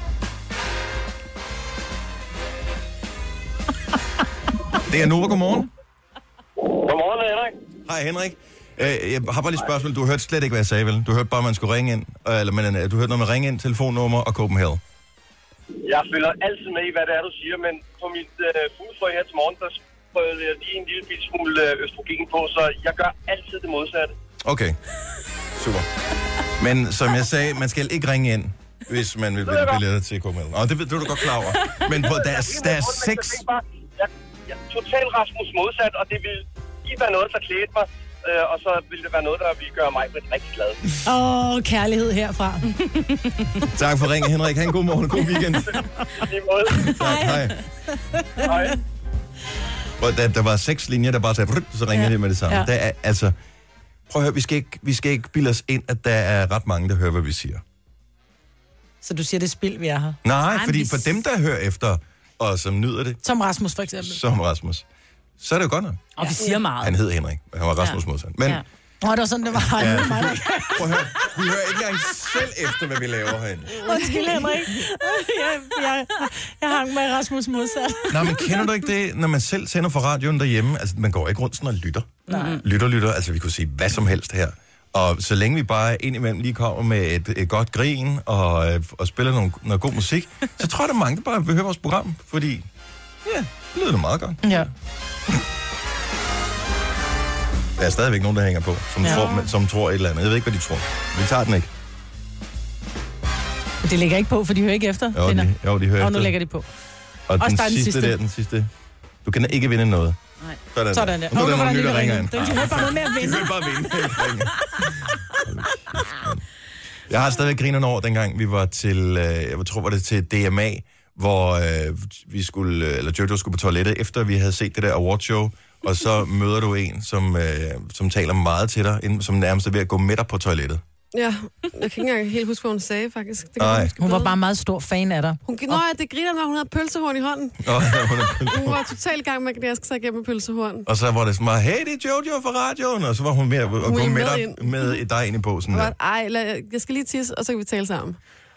Det er Nova, godmorgen. Godmorgen, Henrik. Hej, Henrik. Jeg har bare lige et spørgsmål. Du hørte slet ikke, hvad jeg sagde, vel? Du hørte bare, at man skulle ringe ind. Du hørte noget med ringe ind, telefonnummer og Copenhagen. Jeg følger altid med i, hvad det er, du siger, men på mit fuglefrø her til morgen, der sprøjede jeg lige en lille smule østrogen på, så jeg gør altid det modsatte. Okay, super. Men som jeg sagde, man skal ikke ringe ind, hvis man vil vinde billetter til Copenhagen. Og det er du godt klar over. Men der er 6... Jeg er totalt Rasmus modsat, og det vil ikke være noget, der klædte mig. Og så vil det være noget, der vil gøre mig rigtig glad. Kærlighed herfra. Tak for ringen, Henrik. Ha' en god morgen og god weekend. I måde. Tak, hej. Der var 6 linjer, der bare sagde, så ringede de med det samme. Ja. Der er, altså, prøv at høre, vi skal ikke bilde os ind, at der er ret mange, der hører, hvad vi siger. Så du siger, det er spil, vi er her? Nej, fordi for dem, der hører efter, og som nyder det. Som Rasmus, for eksempel. Som Rasmus. Så er det jo godt nok. Og vi siger meget. Han hed Henrik, men han var Rasmus modsat. Men... Ja. Det var sådan, det var. Ja. Prøv at høre, vi hører ikke engang selv efter, hvad vi laver herinde. Undskyld, Henrik. Jeg hang med Rasmus modsat. Nå, men kender du ikke det, når man selv sender fra radioen derhjemme? Altså, man går ikke rundt sådan og lytter. Nej. Lytter. Altså, vi kunne sige hvad som helst her. Og så længe vi bare indimellem lige kommer med et godt grin og spiller noget god musik, så tror jeg, der er mange, der bare vil høre vores program. Fordi, ja, det lyder det meget godt. Ja. Der er stadigvæk nogen, der hænger på, som tror et eller andet. Jeg ved ikke, hvad de tror. Vi tager den ikke. Det lægger ikke på, for de hører ikke efter. Jo, de hører efter. Og nu lægger de på. Og den sidste. Du kan ikke vinde noget. Nej. Sådan der. Nu er der nogen, der ringer ind. De hører bare noget med at vinde. De hører bare vinde. Jeg har stadigvæk grinerne over, dengang vi var til, jeg tror, var det til DMA, hvor vi skulle, eller Jojo skulle på toilettet, efter vi havde set det der awardshow, og så møder du en, som taler meget til dig, som nærmest er ved at gå med dig på toilettet. Ja, jeg kan ikke engang helt huske, hvad hun sagde, faktisk. Hun var bare meget stor fan af dig. Det griner, når hun havde pølsehorn i hånden. Hun var totalt i gang med, at jeg skal tage igennem pølsehorn. Og så var det sådan meget, hey, det er Jojo fra radioen, og så var hun med at gå med dig ind i posen. Jeg skal lige tisse, og så kan vi tale sammen.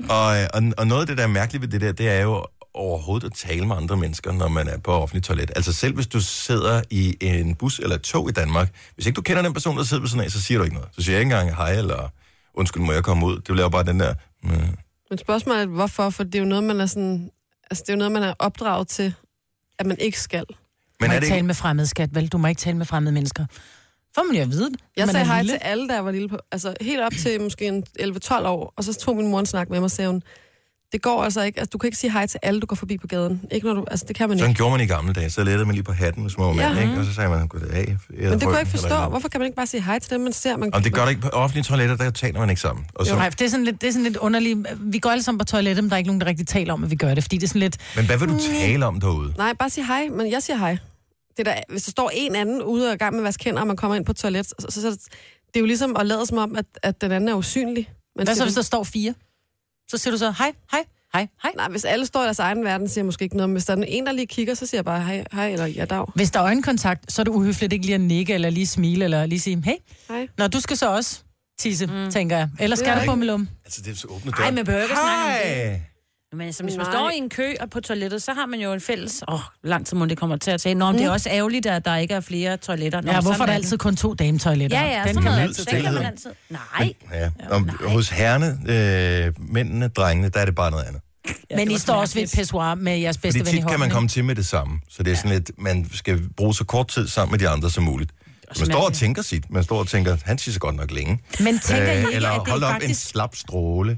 Og noget af det, der er mærkeligt ved det er jo overhovedet at tale med andre mennesker, når man er på offentlig toilet. Altså selv hvis du sidder i en bus eller et tog i Danmark, hvis ikke du kender den person, der sidder ved sådan af, så siger du ikke noget. Så siger jeg ikke engang hej, eller undskyld, må jeg komme ud? Det bliver jo bare den der... Men spørgsmålet er, hvorfor? For det er jo noget, man er sådan... Altså, det er jo noget, man er opdraget til, at man ikke skal. Du må ikke tale med fremmede, skat, vel? Du må ikke tale med fremmede mennesker. For man jo at vide det. Jeg sagde hej til alle, der var lille på... Altså, helt op til måske 11-12 år, og så tog min mor en snak med mig og sagde hun, det går altså ikke. Altså, du kan ikke sige hej til alle, du går forbi på gaden. Ikke når du... Altså, det kan man ikke. Sådan gjorde man i gamle dage. Så lettede man lige på hatten med små mænd, ikke? Og så sagde man, goddag. Men det kunne jeg ikke forstå. Hvorfor kan man ikke bare sige hej til dem, man ser? Og det gør det ikke på offentlige toiletter, der taler man ikke sammen. Og så... Jo, det er sådan lidt underligt. Vi går alle sammen på toilettet, men der er ikke nogen, der rigtig taler om, at vi gør det, fordi det er sådan lidt... Men hvad vil du tale om derude? Nej, bare sige hej, men jeg siger hej. Det der, hvis der står en anden ude og i gang med at vaske hænder, og man kommer ind på toilet, så det er jo ligesom at lade som om, at den anden er usynlig. Hvad så, hvis der står 4? Så siger du så hej, hej. Hej, hej. Nej, hvis alle står i deres egen verden, siger jeg måske ikke noget. Men hvis der er en, der lige kigger, så siger jeg bare hej, hej eller ja, dag. Hvis der er øjenkontakt, så er det uhøfligt ikke lige at nikke, eller lige smile, eller lige sige hey. Hej. Nå, du skal så også tisse, tænker jeg. Eller skal der på med lum? Altså, det er så åbne dør. Ej, men behøver ikke snakke om det. Men altså, hvis man står i en kø og på toilettet, så har man jo en fælles... lang tid må det kommer til at tage. Nå, men det er også ærgerligt, at der ikke er flere toiletter. Nå, hvorfor er der altid kun 2 dametoiletter? Ja, den sådan kan noget. Den kan man altid... Nej. Hos herrene, mændene, drengene, der er det bare noget andet. Men I står også ved et pissoir med jeres bedste ven i hånden. Tit kan man komme til med det samme. Så det er sådan lidt, man skal bruge så kort tid sammen med de andre som muligt. Man står og tænker sit. Man står og tænker, han siger så godt nok længe. Men tænker I ikke, eller at det hold op faktisk... en slap stråle.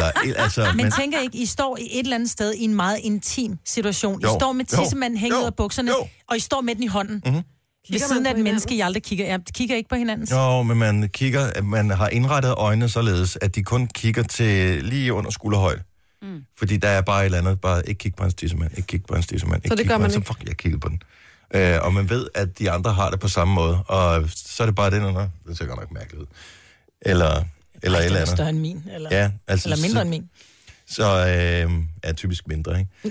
Men tænker I ikke, I står i et eller andet sted i en meget intim situation. I står med tissemanden hænget af bukserne, og I står med den i hånden. Mm-hmm. Ved siden af et menneske, I aldrig kigger. Jeg kigger ikke på hinandens. Jo, men man har indrettet øjnene således, at de kun kigger til lige under skulderhøjde. Fordi der er bare et eller andet, bare ikke kigge på hans tissemand, ikke kigge på hans tissemand. Så det gør man ikke? Så jeg kiggede på den. Og man ved, at de andre har det på samme måde, og så er det bare den, det ser godt nok mærkeligt ud. Eller et eller andet. Større end min, eller, ja, altså, eller mindre end min. Så er typisk mindre, ikke?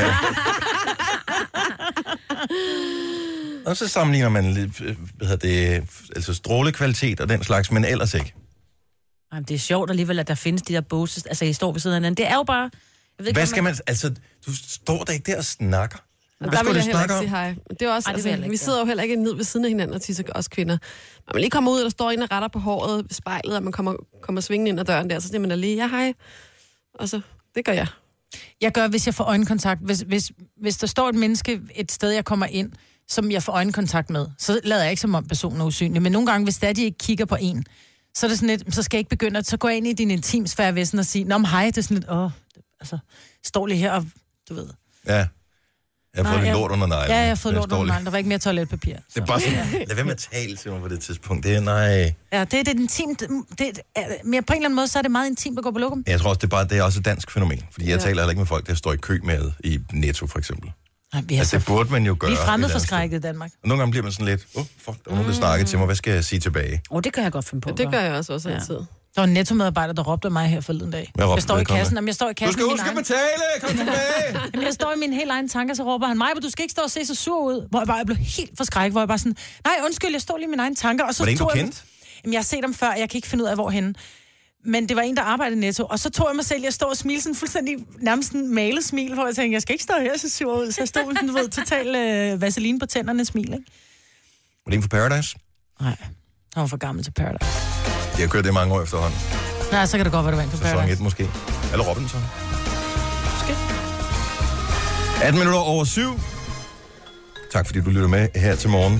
Og så sammenligner man lidt, altså strålekvalitet og den slags, men ellers ikke. Jamen, det er sjovt alligevel, at der findes de der boses, altså I står ved siden af hinanden. Det er jo bare... Jeg ved ikke, hvad skal man... Altså, du står der ikke der og snakker. Der vil jeg heller ikke sige hej. Det er også, vi sidder jo heller ikke ned ved siden af hinanden og tisser, os kvinder. Når man lige kommer ud, og der står en og retter på håret ved spejlet, og man kommer svingende ind ad døren der, så siger man da lige, ja hej. Og så, det gør jeg. Jeg gør, hvis jeg får øjenkontakt. Hvis der står et menneske et sted, jeg kommer ind, som jeg får øjenkontakt med, så lader jeg ikke som om personen er usynlig. Men nogle gange, hvis der de ikke kigger på en, så er det sådan lidt, så skal jeg ikke begynde at gå ind i din intimsfære væsen og sige, nå, hej, det er sådan lidt, altså, står lige her og, du ved. Ja. Jeg har fået lidt lort under neglen. Ja, jeg har fået lort under neglen. Der var ikke mere toiletpapir. Det er bare sådan, lad være med at tale til mig på det tidspunkt. Det er nej. Ja, det er intimt. Men på en eller anden måde, så er det meget intimt at gå på lokum. Jeg tror også, det er også et dansk fænomen. Fordi jeg taler heller ikke med folk, der står i kø med i Netto, for eksempel. Nej, altså, det burde man jo gøre. Vi er fremmedforskrækket i Danmark. Og nogle gange bliver man sådan lidt, fuck, der er nogen, der snakker til mig. Hvad skal jeg sige tilbage? Det kan jeg godt finde på. Det gør jeg også altid. Der var en Netto-medarbejder, der råbte mig her forleden dag. Jeg står i kassen. Jamen, jeg står i kassen. Du skal betale! Kom tilbage! Jamen, jeg står i mine helt egne tanker, så råber han mig, men du skal ikke stå og se så sur ud. Hvor jeg blev helt forskrækket, hvor jeg bare sådan, nej, undskyld, jeg står lige i mine egne tanker. Og så var det en, du kendte? Jamen, jeg har set dem før, jeg kan ikke finde ud af, hvorhenne. Men det var en, der arbejdede Netto, og så tog jeg mig selv, jeg stod og smilede sådan fuldstændig nærmest en malet smil, hvor jeg tænkte, jeg skal ikke stå her så sur ud. Så jeg stod sådan, du ved, total vaseline på tænderne smil, ikke? Var det en for Paradise? Nej, han var for gammel til Paradise. Jeg har kørt det mange år efterhånden. Nej, så kan det godt være, det var en for Paradise. Sæson 1 måske. Eller Robinson. Måske. 18 minutter over 7. Tak fordi du lytter med her til morgen.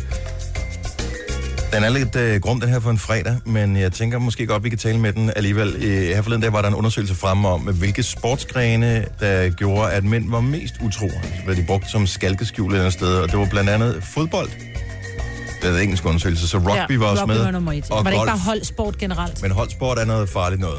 Den er lidt grum, den her for en fredag, men jeg tænker måske godt, vi kan tale med den alligevel. Her forleden dag var der en undersøgelse fremme om, hvilke sportsgrene, der gjorde, at mænd var mest utro. Hvad de brugte som skalkeskjul et eller andet sted, og det var blandt andet fodbold. Det er en engelsk undersøgelse, så rugby var også med. Var nummer 1. Og var det ikke golf. bare holdsport generelt? Men holdsport er noget farligt noget.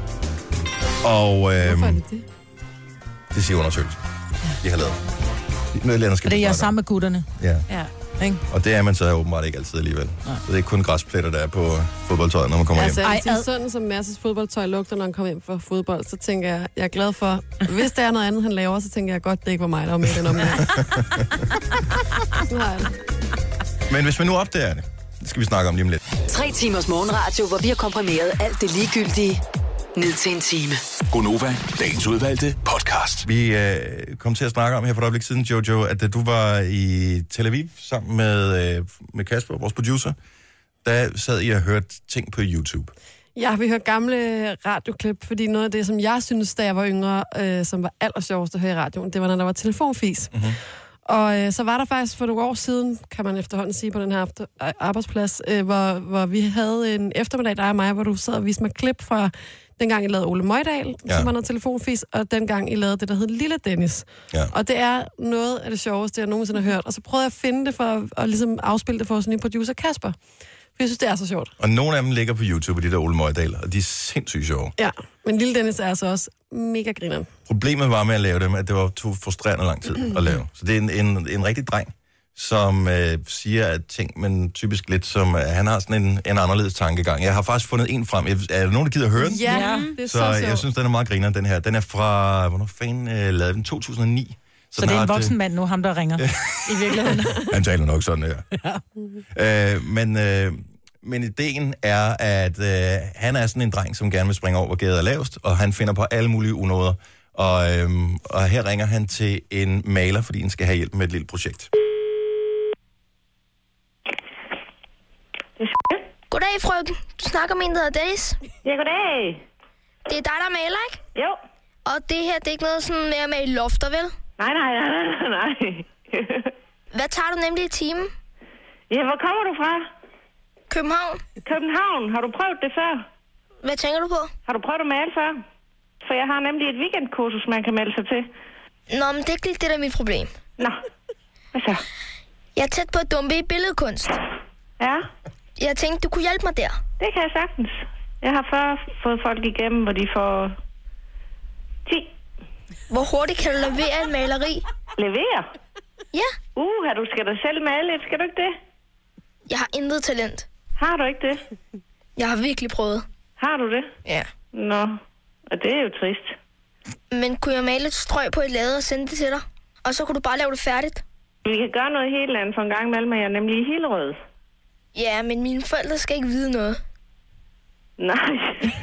Og hvorfor er det det? Det siger undersøgelsen. De har lavet. Noget andet skal det er jeg sammen med gutterne. Ja. Ikke? Og det er man så åbenbart ikke altid alligevel. Så det er ikke kun græspletter, der er på fodboldtøjet, når man kommer hjem. Altså, til sådan som Masses fodboldtøj lugter, når han kommer hjem fra fodbold, så tænker jeg er glad for, hvis der er noget andet, han laver, så tænker jeg godt, det ikke var mig, der var med den omgang. Sådan har jeg det. Men hvis man nu opdager det, det skal vi snakke om lige om lidt. 3 timers morgenradio, hvor vi har komprimeret alt det ligegyldige ned til en time. Gonova, dagens udvalgte podcast. Vi kom til at snakke om her for et øjeblik siden, Jojo, at du var i Tel Aviv sammen med Kasper, vores producer. Der sad I og hørte ting på YouTube. Ja, vi hørte gamle radioklip, fordi noget af det, som jeg synes, da jeg var yngre, som var allersjovest at høre i radioen, det var, når der var telefonfis. Mm-hmm. Og så var der faktisk for nogle år siden, kan man efterhånden sige, på den her arbejdsplads, hvor vi havde en eftermiddag, dig og mig, hvor du sad og viste mig klip fra dengang I lavede Ole Møjdal, som var noget telefonfis, og dengang I lavede det, der hed Lille Dennis. Ja. Og det er noget af det sjoveste, jeg nogensinde har hørt. Og så prøvede jeg at finde det for at ligesom afspille det for vores nye producer Kasper. For jeg synes, det er så sjovt. Og nogle af dem ligger på YouTube, de der Ole Møjdal, og de er sindssygt sjove. Ja, men Lille Dennis er altså også mega grineren. Problemet var med at lave dem, at det var frustrerende lang tid at lave. Så det er en rigtig dreng, som siger at ting, men typisk lidt som, han har sådan en anderledes tankegang. Jeg har faktisk fundet en frem. Er der nogen, der gider høre den? Ja, det er så sjovt. Jeg synes, den er meget grineren, den her. Den er fra, hvornår fanden lavede den? 2009. Så det er en voksen mand nu, ham der ringer, i virkeligheden. Han taler nok sådan her. Ja. Men ideen er, at han er sådan en dreng, som gerne vil springe over, hvor gæret er lavest, og han finder på alle mulige unåder. Og her ringer han til en maler, fordi han skal have hjælp med et lille projekt. Goddag, frøken. Du snakker med en, der hedder Dennis. Ja, goddag. Det er dig, der maler, ikke? Jo. Og det her, det er ikke noget sådan med at male lofter, vel? Nej. Hvad tager du nemlig i timen? Ja, hvor kommer du fra? København. København. Har du prøvet det før? Hvad tænker du på? Har du prøvet at male før? For jeg har nemlig et weekendkursus, man kan melde sig til. Nå, men det er ikke lige det, der er mit problem. Nå, hvad så? Jeg er tæt på at dumpe i billedkunst. Ja? Jeg tænkte, du kunne hjælpe mig der. Det kan jeg sagtens. Jeg har før fået folk igennem, hvor de får 10. Hvor hurtigt kan du levere et maleri? Levere? Ja. Du skal da selv male lidt, skal du ikke det? Jeg har intet talent. Har du ikke det? Jeg har virkelig prøvet. Har du det? Ja. Nå, og det er jo trist. Men kunne jeg male et strøg på et lade og sende det til dig? Og så kunne du bare lave det færdigt? Vi kan gøre noget helt andet for en gang imellem, jeg er nemlig i Hillerød. Ja, men mine forældre skal ikke vide noget. Nej.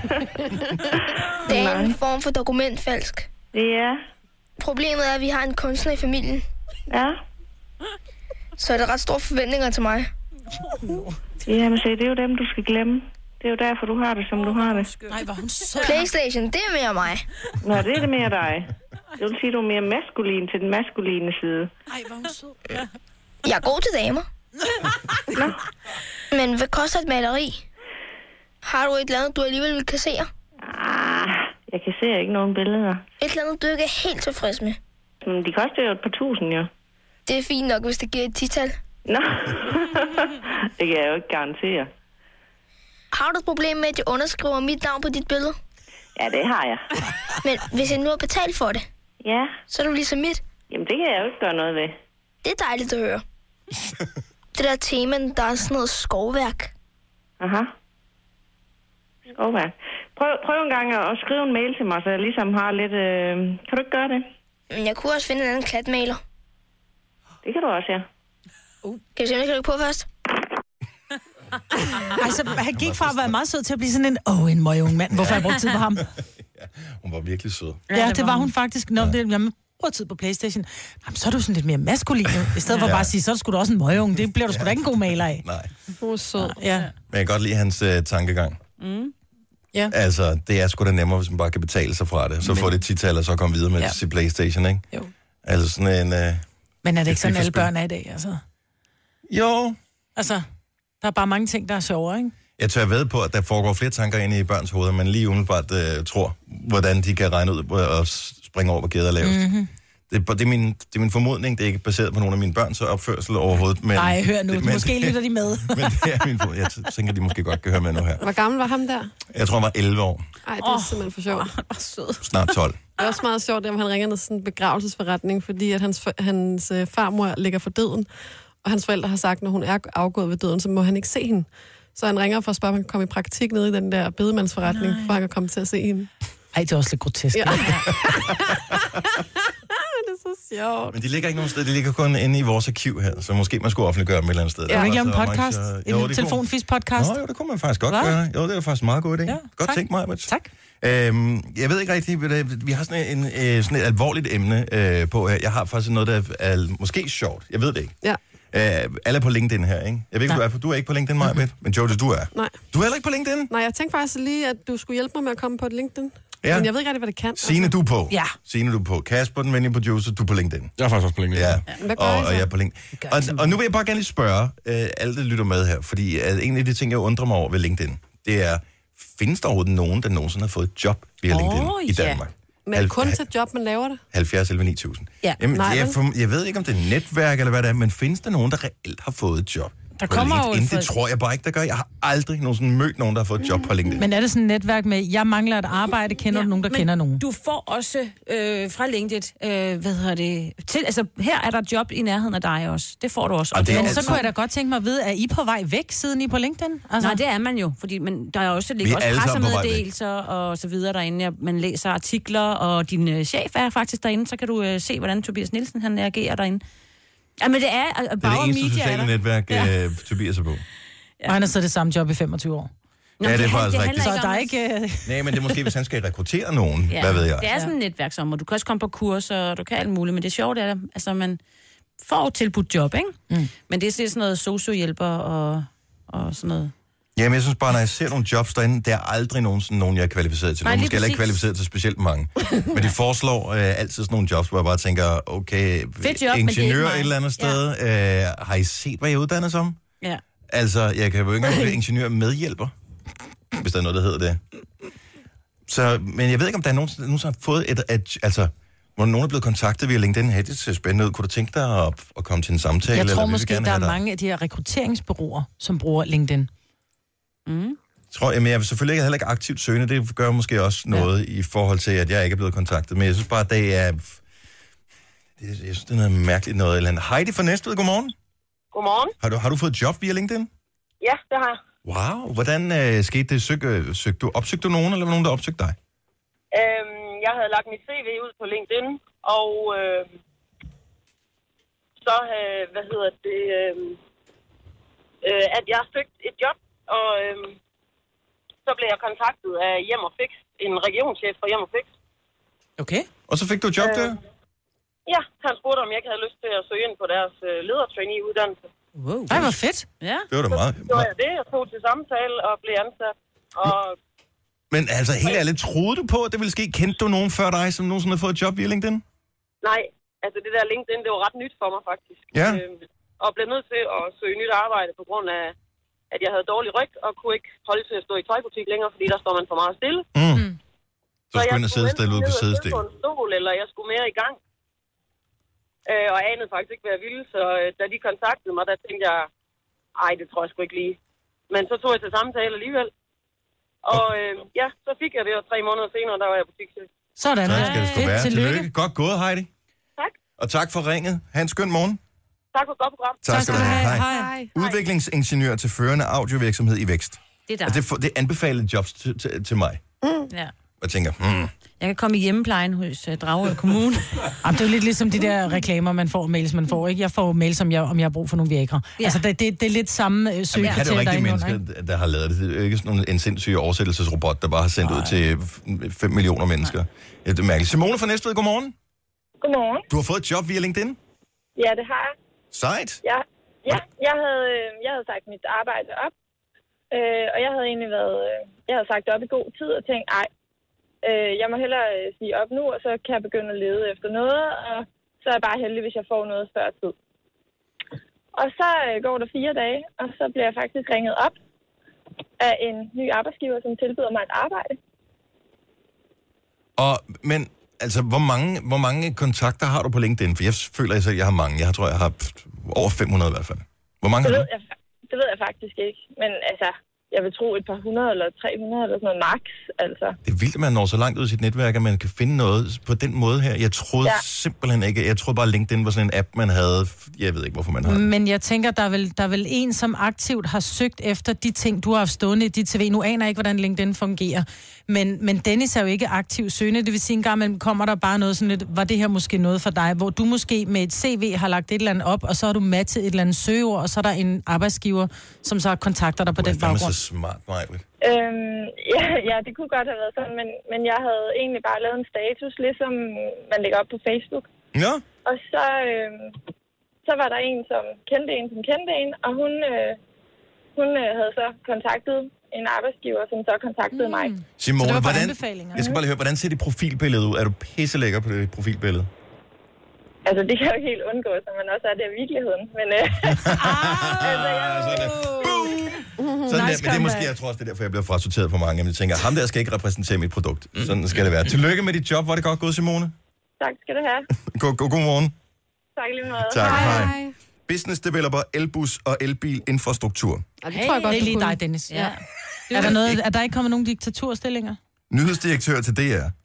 Det er en form for dokumentfalsk. Ja. Problemet er, at vi har en kunstner i familien. Ja. Så er der ret store forventninger til mig. Jamen se, det er jo dem, du skal glemme. Det er jo derfor, du har det, som du har det. Nej, hvor hun sød. PlayStation, det er mere mig. Nå, det er det mere dig. Det vil sige, du er mere maskulin til den maskuline side. Nej, hvor hun sød. Jeg er god til damer. Nå. Men hvad koster et maleri? Har du et eller andet, du alligevel vil kassere? Jeg kasserer ikke nogen billeder. Et eller andet, du ikke er helt tilfreds med? Men de koster jo et par tusind, jo. Det er fint nok, hvis det giver et tital. Nå, det kan jeg jo ikke garantere. Har du et problem med, at jeg underskriver mit navn på dit billede? Ja, det har jeg. Men hvis jeg nu har betalt for det, ja, så er du ligesom mit. Jamen, det kan jeg jo ikke gøre noget ved. Det er dejligt at høre. Det der tema, der er sådan noget skovværk. Aha. Skovværk. Prøv en gang at skrive en mail til mig, så jeg ligesom har lidt... Kan du ikke gøre det? Men jeg kunne også finde en anden klatmaler. Det kan du også, ja. Kan vi se, om jeg kan rykke på først? Altså, han gik fra at være meget sød til at blive sådan en møgeung mand. Hvorfor har jeg brugt tid på ham? Ja, hun var virkelig sød. Ja, det var hun faktisk. Nå, jeg bruger tid på PlayStation. Jamen, så er du sådan lidt mere maskulin. I stedet for bare at sige, så er du sgu da også en møgeung. Det bliver du sgu da ikke en god maler af. Nej. Hun er sød. Ja. Men jeg kan godt lide hans tankegang. Mm. Ja. Altså, det er sgu da nemmere, hvis man bare kan betale sig fra det. Så får det 10-tal, og så komme videre med sit PlayStation, ikke? Jo. Altså sådan en... Men er det ikke sådan, alle børn er i dag, altså? Jo. Altså, der er bare mange ting, der er sjovere, ikke? Jeg tør ved på, at der foregår flere tanker inde i børns hoveder, men lige umiddelbart tror, hvordan de kan regne ud og springe over, hvor gæder lavest. Mm-hmm. Det er min formodning. Det er ikke baseret på nogle af mine børns opførsel overhovedet. Nej, hør nu. Måske lytter de med. Men det er min formodning. Jeg tænker, de måske godt kan høre med nu her. Hvor gammel var ham der? Jeg tror, han var 11 år. Ej, det er simpelthen for sjovt. Han var sød. Snart 12. Det er også meget sjovt, at han ringer til sådan en begravelsesforretning, fordi at hans farmor ligger for døden. Og hans forældre har sagt, når hun er afgået ved døden, så må han ikke se hende. Så han ringer for at spørge, om han kan komme i praktik nede i den der bedemandsforretning, for han kan komme til at se hende. Ej, det er også lidt grotesk. Ja. Det er så sjovt. Men de ligger ikke nogen sted, de ligger kun inde i vores arkiv her, så måske man skulle offentliggøre dem et eller andet sted. Ja. Kan vi ikke lave en podcast? En telefonfisk-podcast? Nå, jo, det kunne man faktisk godt gøre. Jo, det er faktisk en meget god idé. Ja, godt tak. tænkt mig. Tak. Jeg ved ikke rigtigt, vi har sådan et alvorligt emne på her. Jeg har faktisk noget, der er måske sjovt. Jeg ved det ikke. Ja. Alle er på LinkedIn her, ikke? Jeg ved ikke, du er ikke på LinkedIn, Maja, men Jojo, du er. Nej. Du er heller ikke på LinkedIn? Nej, jeg tænkte faktisk lige, at du skulle hjælpe mig med at komme på et LinkedIn. Ja. Men jeg ved ikke rigtig, hvad det kan. Signe, du er på. Ja. Signe, du er på. Kasper, den venlige producer, du er på LinkedIn. Jeg er faktisk også på LinkedIn. Ja. Og jeg er på LinkedIn. Og nu vil jeg bare gerne lige spørge alle, der lytter med her, fordi en af de ting, jeg undrer mig over ved LinkedIn, det er, findes der overhovedet nogen, der nogensinde har fået et job via LinkedIn i Danmark? Men kun til job, man laver det? 70 11 9000. Ja. Jamen, jeg ved ikke, om det er netværk eller hvad det er, men findes der nogen, der reelt har fået et job? Der kommer jo det tror jeg bare ikke, der gør. Jeg har aldrig nogensinde mødt nogen, der har fået et job på LinkedIn. Men er det sådan et netværk med, jeg mangler et arbejde, kender du nogen, der kender nogen? Du får også fra LinkedIn, altså her er der job i nærheden af dig også. Det får du også. Men så kunne jeg da godt tænke mig at vide, er I på vej væk, siden I er på LinkedIn? Altså... Nej, det er man jo, fordi der er også, ligger også pressemeddelelser og så videre derinde. Man læser artikler, og din chef er faktisk derinde, så kan du se, hvordan Tobias Nielsen han agerer derinde. Ja, men det er det eneste sociale netværk, Tobias er på. Ja. Og han har så det samme job i 25 år. Nå, ja, det er faktisk rigtigt. Så der er ikke... Nej, men det er måske, hvis han skal rekruttere nogen. Hvad ved jeg? Det er sådan et netværksområde. Du kan også komme på kurser, og du kan alt muligt, men det er sjovt, at altså, man får tilbudt job, ikke? Mm. Men det er sådan noget sociohjælper og sådan noget. Jamen, jeg synes bare, når jeg ser nogle jobs derinde, der er aldrig nogen, jeg er kvalificeret til. Nej, måske heller ikke kvalificeret til specielt mange. Men de foreslår altid sådan nogle jobs, hvor jeg bare tænker, okay, job, ingeniør et eller andet sted. Ja. Har I set, hvad jeg er uddannet som? Ja. Altså, jeg kan jo ikke engang blive ingeniør medhjælper, hvis der er noget, der hedder det. Så, men jeg ved ikke, om der er nogen, der har fået altså, hvor nogen er blevet kontaktet via LinkedIn. Hey, det ser spændende ud. Kunne du tænke dig at komme til en samtale? Jeg tror eller måske, der er mange af de her rekrutteringsbureauer, som bruger LinkedIn. Jeg vil selvfølgelig heller ikke aktivt søgende. Det gør måske også noget i forhold til, at jeg ikke er blevet kontaktet. Men jeg synes bare, at det er... Jeg synes, det er noget mærkeligt noget. Eller andet. Heidi fra Næstved, godmorgen. Godmorgen. Har du fået job via LinkedIn? Ja, det har jeg. Wow. Hvordan skete det? Opsøgte du nogen, eller var nogen, der opsøgte dig? Jeg havde lagt mit CV ud på LinkedIn, og så, at jeg søgte et job, og så blev jeg kontaktet af Hjem og Fix, en regionschef fra Hjem og Fix. Okay. Og så fik du et job der? Ja, han spurgte, om jeg ikke havde lyst til at søge ind på deres ledertrainee-uddannelse. Wow. Ej, hvor fedt. Ja. Det var da meget. Så gjorde jeg det, jeg tog til samtale og blev ansat. Og... Men altså, helt ærligt, troede du på, at det ville ske? Kendte du nogen før dig, som nogensinde har fået et job via LinkedIn? Nej, altså det der LinkedIn, det var ret nyt for mig faktisk. Ja. Og blev nødt til at søge nyt arbejde på grund af, at jeg havde dårlig ryg, og kunne ikke holde til at stå i tøjbutik længere, fordi der står man for meget stille. Så skulle jeg sidde stille ude på sædestil. på en stol, eller jeg skulle mere i gang. Og anede faktisk ikke, hvad jeg ville, så da de kontaktede mig, der tænkte jeg, ej, det tror jeg sgu ikke lige. Men så tog jeg til samtale alligevel. Og så fik jeg det, og 3 måneder senere, der var jeg butikschef. Sådan. Så skal det stå være. Tillykke. Godt gået, Heidi. Tak. Og tak for ringet. Ha' en skøn morgen. Tak for et godt program. Tak skal du have. Hej. Udviklingsingeniør til førende audiovirksomhed i vækst. Det er der. Det anbefaler jobs til mig. Ja. Jeg tænker, Jeg kan komme i hjemmeplejen hos Dragør Kommune. Jamen, det er jo lidt ligesom de der reklamer, man får, mails man får, ikke? Jeg får mails, om jeg har brug for nogle Viagra. Ja. Altså, det er lidt samme søgekriterier derinde. Det er jo rigtige mennesker, der har lavet det. Det er jo ikke sådan en sindssyg oversættelsesrobot, der bare har sendt ud til 5 millioner mennesker. Ja, det er mærkeligt. Simone fra Næstved, godmorgen. Godmorgen. Du har fået et job via LinkedIn? Ja, det har jeg. Sejt. Ja, jeg havde sagt mit arbejde op, og jeg havde egentlig jeg havde sagt det op i god tid og tænkt, jeg må hellere sige op nu, og så kan jeg begynde at lede efter noget, og så er jeg bare heldig, hvis jeg får noget før tid. Og så går der 4 dage, og så bliver jeg faktisk ringet op af en ny arbejdsgiver, som tilbyder mig et arbejde. Men altså, hvor mange kontakter har du på LinkedIn? For jeg føler, at jeg har mange. Jeg tror, jeg har over 500 i hvert fald. Hvor mange har du? Det ved jeg faktisk ikke, men altså, jeg vil tro et par 100 eller 300 eller sådan noget max, altså. Det er vildt, at man når så langt ud i sit netværk, at man kan finde noget på den måde her. Jeg troede simpelthen ikke, jeg troede bare, at LinkedIn var sådan en app, man havde. Jeg ved ikke, hvorfor man havde. Men jeg tænker, der er vel en, som aktivt har søgt efter de ting, du har haft stående i dit CV. Nu aner jeg ikke, hvordan LinkedIn fungerer. Men Dennis er jo ikke aktiv søgende. Det vil sige, en gang imellem kommer der bare noget sådan lidt, var det her måske noget for dig, hvor du måske med et CV har lagt et eller andet op, og så har du matchet et eller andet søgeord, og så er der en arbejdsgiver, som så kontakter dig på den baggrund. Det er så smart, Majbrit. Ja, det kunne godt have været sådan, men jeg havde egentlig bare lavet en status, ligesom man lægger op på Facebook. Ja. Og så var der en, som kendte en, og hun havde så kontaktet en arbejdsgiver, som så kontaktede mig. Simone, jeg skal bare lige høre, hvordan ser dit profilbillede ud? Er du pisselækker på det profilbillede? Altså, det kan jo ikke helt undgå, så man også er det i virkeligheden. Men, Sådan der, men det er måske, jeg tror også, det er derfor, jeg bliver frasorteret på mange. Jeg tænker, ham der skal ikke repræsentere mit produkt. Sådan skal det være. Tillykke med dit job. Var det godt gået, Simone? Tak skal du have. God morgen. Tak lige meget. Tak, hej. Business developer, elbus og elbilinfrastruktur. Ja, det tror jeg godt, det er lige dig, Dennis. Ja. Er der ikke kommet nogen diktaturstillinger? Nyhedsdirektør til DR.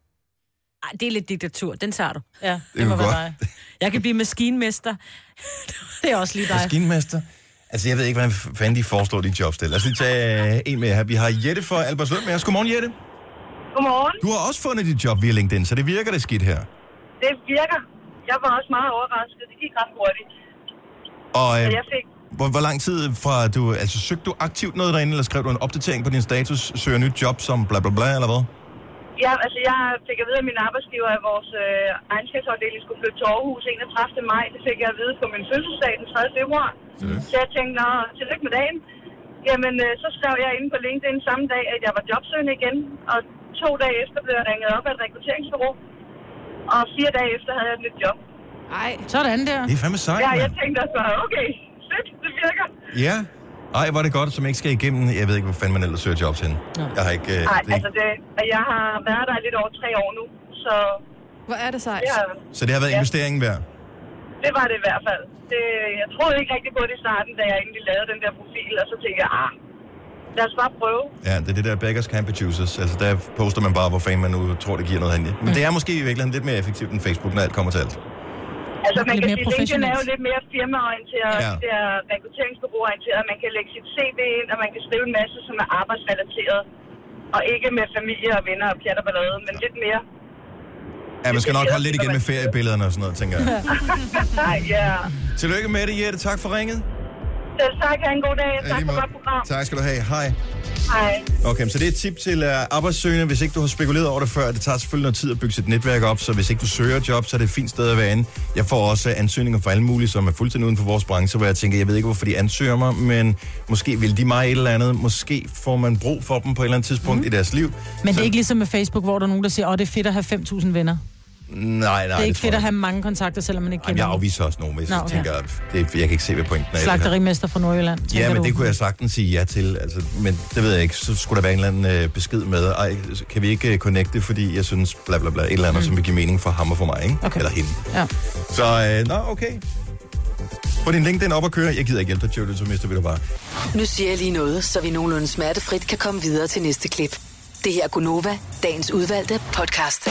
Ej, det er lidt diktatur. Den tager du. Ja, det må være dig. Jeg kan blive maskinmester. Det er også lige dig. Maskinmester? Altså, jeg ved ikke, hvordan fanden de foreslår de jobstil. Lad os lige tage en med her. Vi har Jette fra Albertslund med os. Godmorgen, Jette. Godmorgen. Du har også fundet dit job via LinkedIn, så det virker det skidt her. Det virker. Jeg var også meget overrasket. Det gik ret hurtigt. Og jeg fik... hvor lang tid fra du... Altså, søgte du aktivt noget derinde, eller skrev du en opdatering på din status, søger nyt job som bla bla bla, eller hvad? Ja, altså jeg fik at vide af min arbejdsgiver, at vores egenskabsafdeling skulle flytte til Aarhus 31. maj. Det fik jeg at vide på min fødselsdag den 3. februar. Så jeg tænkte, tillykke med dagen. Jamen, så skrev jeg inde på LinkedIn samme dag, at jeg var jobsøgende igen. Og 2 dage efter blev jeg ringet op af et rekrutteringsbureau. Og 4 dage efter havde jeg et nyt job. Ej, sådan der. Det er fandme sejt, ja, jeg tænkte også bare, okay, fedt, det virker. Ja. Ej, var det godt, som ikke skal igennem. Jeg ved ikke, hvor fanden man ellers søger jobs hen. Jeg har ikke... Nej, altså jeg har været der lidt over 3 år nu, så... Hvor er det sejt? Ja. Så det har været investeringen værd? Det var det i hvert fald. Jeg troede ikke rigtig på det i starten, da jeg egentlig lavede den der profil, og så tænkte jeg, lad os bare prøve. Ja, det er det der beggars can't be choosers. Altså, der poster man bare, hvor fanden man nu tror, det giver noget hen. Men det er måske i virkeligheden lidt mere effektivt end Facebook, når alt kommer til alt. Altså, man kan sige, LinkedIn er jo lidt mere firmaorienteret, det er rekrutteringsbureauorienteret. Man kan lægge sit CV ind, og man kan skrive en masse, som er arbejdsrelateret. Og ikke med familie og venner og pjat og ballade, men lidt mere. Ja, man skal nok holde lidt igen med feriebillederne og sådan noget, tænker jeg. Ja. Tillykke med det, Jette. Tak for ringet. Selv tak. Ha' en god dag. Tak for godt program. Tak skal du have. Hej. Hej. Okay, så det er et tip til arbejdssøgende, hvis ikke du har spekuleret over det før. Det tager selvfølgelig noget tid at bygge sit netværk op, så hvis ikke du søger job, så er det et fint sted at være inde. Jeg får også ansøgninger fra alle mulige, som er fuldstændig uden for vores branche, hvor jeg tænker, jeg ved ikke, hvorfor de ansøger mig, men måske vil de mig et eller andet. Måske får man brug for dem på et eller andet tidspunkt i deres liv. Men det er ikke ligesom med Facebook, hvor der er nogen, der siger, det er fedt at have 5.000 venner. Nej, det er ikke fedt at have mange kontakter, selvom man ikke kender. Jeg afviser også nogen, hvis jeg tænker, jeg kan ikke se, hvad pointen er. Slagterimester fra Nordjylland. Ja, men det kunne jeg sagtens sige ja til. Altså, men det ved jeg ikke. Så skulle der være en eller anden besked med. Ej, kan vi ikke connecte, fordi jeg synes bla bla bla, et eller andet, som vil give mening for ham og for mig, ikke? Okay. Eller hende. Ja. Så, okay. Få din LinkedIn op og køre. Jeg gider ikke hjælpe dig, Jojo, så mister vi dig bare. Nu siger jeg lige noget, så vi nogenlunde smertefrit kan komme videre til næste klip. Det her er Gunova, dagens udvalgte podcast.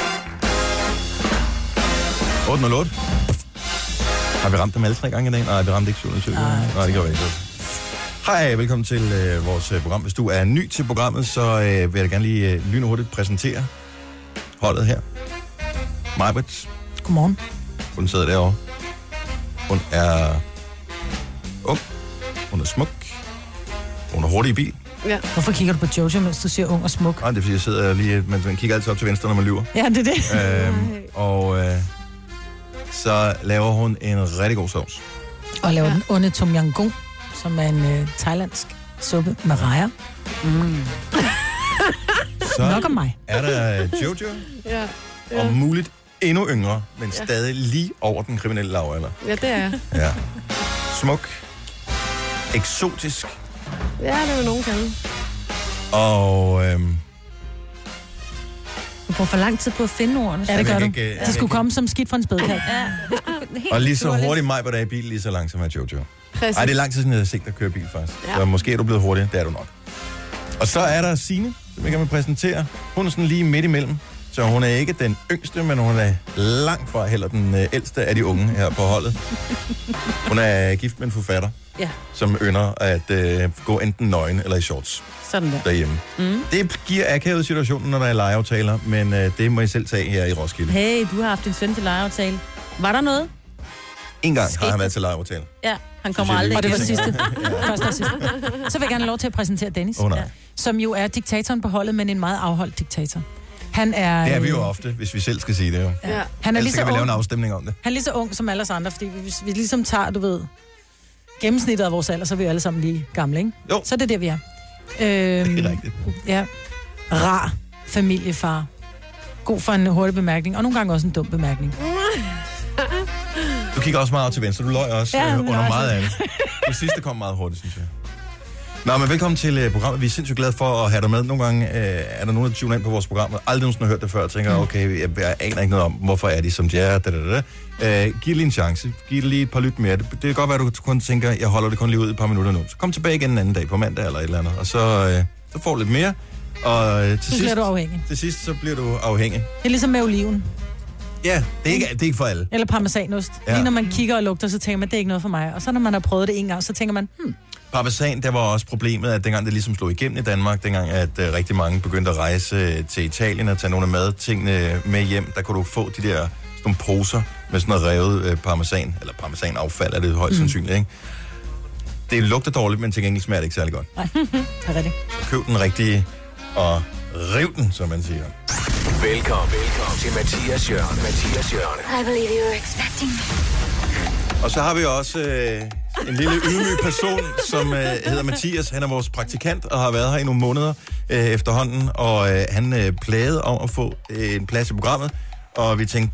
808. Har vi ramt dem alle 3 gange i dag? Nej, vi ramte ikke 707. Nej, det gør vi ikke. Hej, velkommen til vores program. Hvis du er ny til programmet, så vil jeg gerne lige lynhurtigt præsentere holdet her. Majbrit. Godmorgen. Hun sidder derovre. Hun er ung. Hun er smuk. Hun er hurtig i bil. Ja. Hvorfor kigger du på Jojo, mens du siger ung og smuk? Nej, det er fordi, jeg sidder lige... Man kigger altid op til venstre, når man lyver. Ja, det er det. Så laver hun en rigtig god sovs. Og laver den onde tom yam goong, som er en thailandsk suppe med rejer. Så nok om mig. Er der Jojo? Ja. Om muligt endnu yngre, men stadig lige over den kriminelle lavalder. Ja, det er. Ja. Smuk. Eksotisk. Ja, det vil nogen kalde. Og... Du får for lang tid på at finde ordene. Ja, det gør du. Det skulle komme som skidt fra en spædkat. Ja. Og lige så hurtigt mig, hvor der er i bil, lige så langsomt er Jojo. Ej, det er lang tid siden, jeg har set dig køre bil, faktisk. Ja. Så måske er du blevet hurtigere. Det er du nok. Og så er der Signe, som jeg kan præsentere. Hun er sådan lige midt imellem. Så hun er ikke den yngste, men hun er langt fra heller den ældste af de unge her på holdet. Hun er gift med en forfatter, som ynder at gå enten nøgen eller i shorts. Sådan der. Derhjemme. Det giver akavet situationen, når der er legeaftaler, men det må I selv tage her i Roskilde. Hey, du har haft en søn til legeaftale. Var der noget? En gang har han været til legeaftale. Ja, han kommer aldrig. Og det var sidste. Første og sidste. Så vil jeg gerne have lov til at præsentere Dennis, som jo er diktatoren på holdet, men en meget afholdt diktator. Han er... Det er vi jo ofte, hvis vi selv skal sige det jo. Ja. Han er lige så kan vi ung. lave en afstemning om det. Han er lige så ung som alle os andre, fordi hvis vi ligesom tager, du ved, gennemsnittet af vores alder, så er vi jo alle sammen lige gamle, ikke? Jo. Så er det der, vi er. Det er rigtigt. Ja. Rar familiefar. God for en hurtig bemærkning, og nogle gange også en dum bemærkning. Du kigger også meget til venstre. Du løj også under meget af det. Det sidste kom meget hurtigt, synes jeg. Nå, men velkommen til programmet. Vi er sindssygt glade for at have dig med. Nogle gange er der nogen, der tuner ind på vores program, og aldrig nogensinde har hørt det før, og tænker, okay, jeg aner ikke noget om, hvorfor er de, som de er, giv det lige en chance. Giv det lige et par lyt mere. Det kan godt være, at du kun tænker, jeg holder det kun lige ud et par minutter nu. Så kom tilbage igen en anden dag på mandag eller et eller andet, og så får du lidt mere. Og til sidst, så bliver du afhængig. Det er ligesom med oliven. Ja, det er ikke for alle. Eller parmesanost. Ja. Lige når man kigger og lugter, så tænker man, det er ikke noget for mig. Og så når man har prøvet det en gang, så tænker man, Parmesan, der var også problemet, at dengang det ligesom slog igennem i Danmark, dengang at rigtig mange begyndte at rejse til Italien og tage nogle af madtingene med hjem, der kunne du få de der sådan nogle poser med sådan noget revet parmesan, eller parmesanaffald er det højst sandsynligt, ikke? Det lugter dårligt, men til gengæld smager det ikke særlig godt. Nej, det er rigtigt. Så køb den rigtige og riv den, som man siger. Velkommen til Mathias Hjørne. I believe you were expecting me. Og så har vi også en lille ydmyg person, som hedder Mathias. Han er vores praktikant og har været her i nogle måneder efterhånden. Og han plagede om at få en plads i programmet. Og vi tænkte,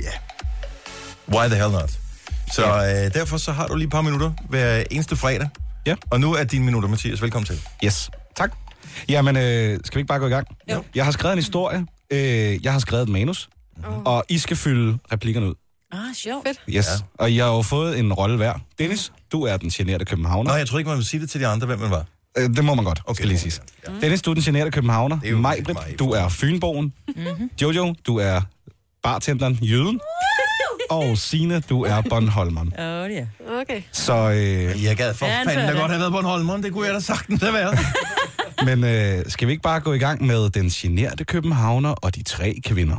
why the hell not? Så derfor så har du lige et par minutter hver eneste fredag. Ja. Og nu er dine minutter, Mathias. Velkommen til. Yes, tak. Jamen, skal vi ikke bare gå i gang? Jo. Jeg har skrevet en historie. Jeg har skrevet et manus. Og I skal fylde replikkerne ud. Sjovt. Fedt. Yes. Ja. Og I har jo fået en rolle hver. Dennis, du er den generede københavner. Nå, jeg tror ikke, man vil sige det til de andre, hvem man var. Det må man godt, skal lige sige. Ja. Dennis, du er den generede københavner. Majbrit, du er fynboen. Jojo, du er bartenderen Jyden. Og Signe, du er Bornholmeren. Okay. Så jeg gad for fanden da godt have været Bornholmeren. Det kunne jeg da sagtens have været. Men skal vi ikke bare gå i gang med den generede københavner og de 3 kvinder?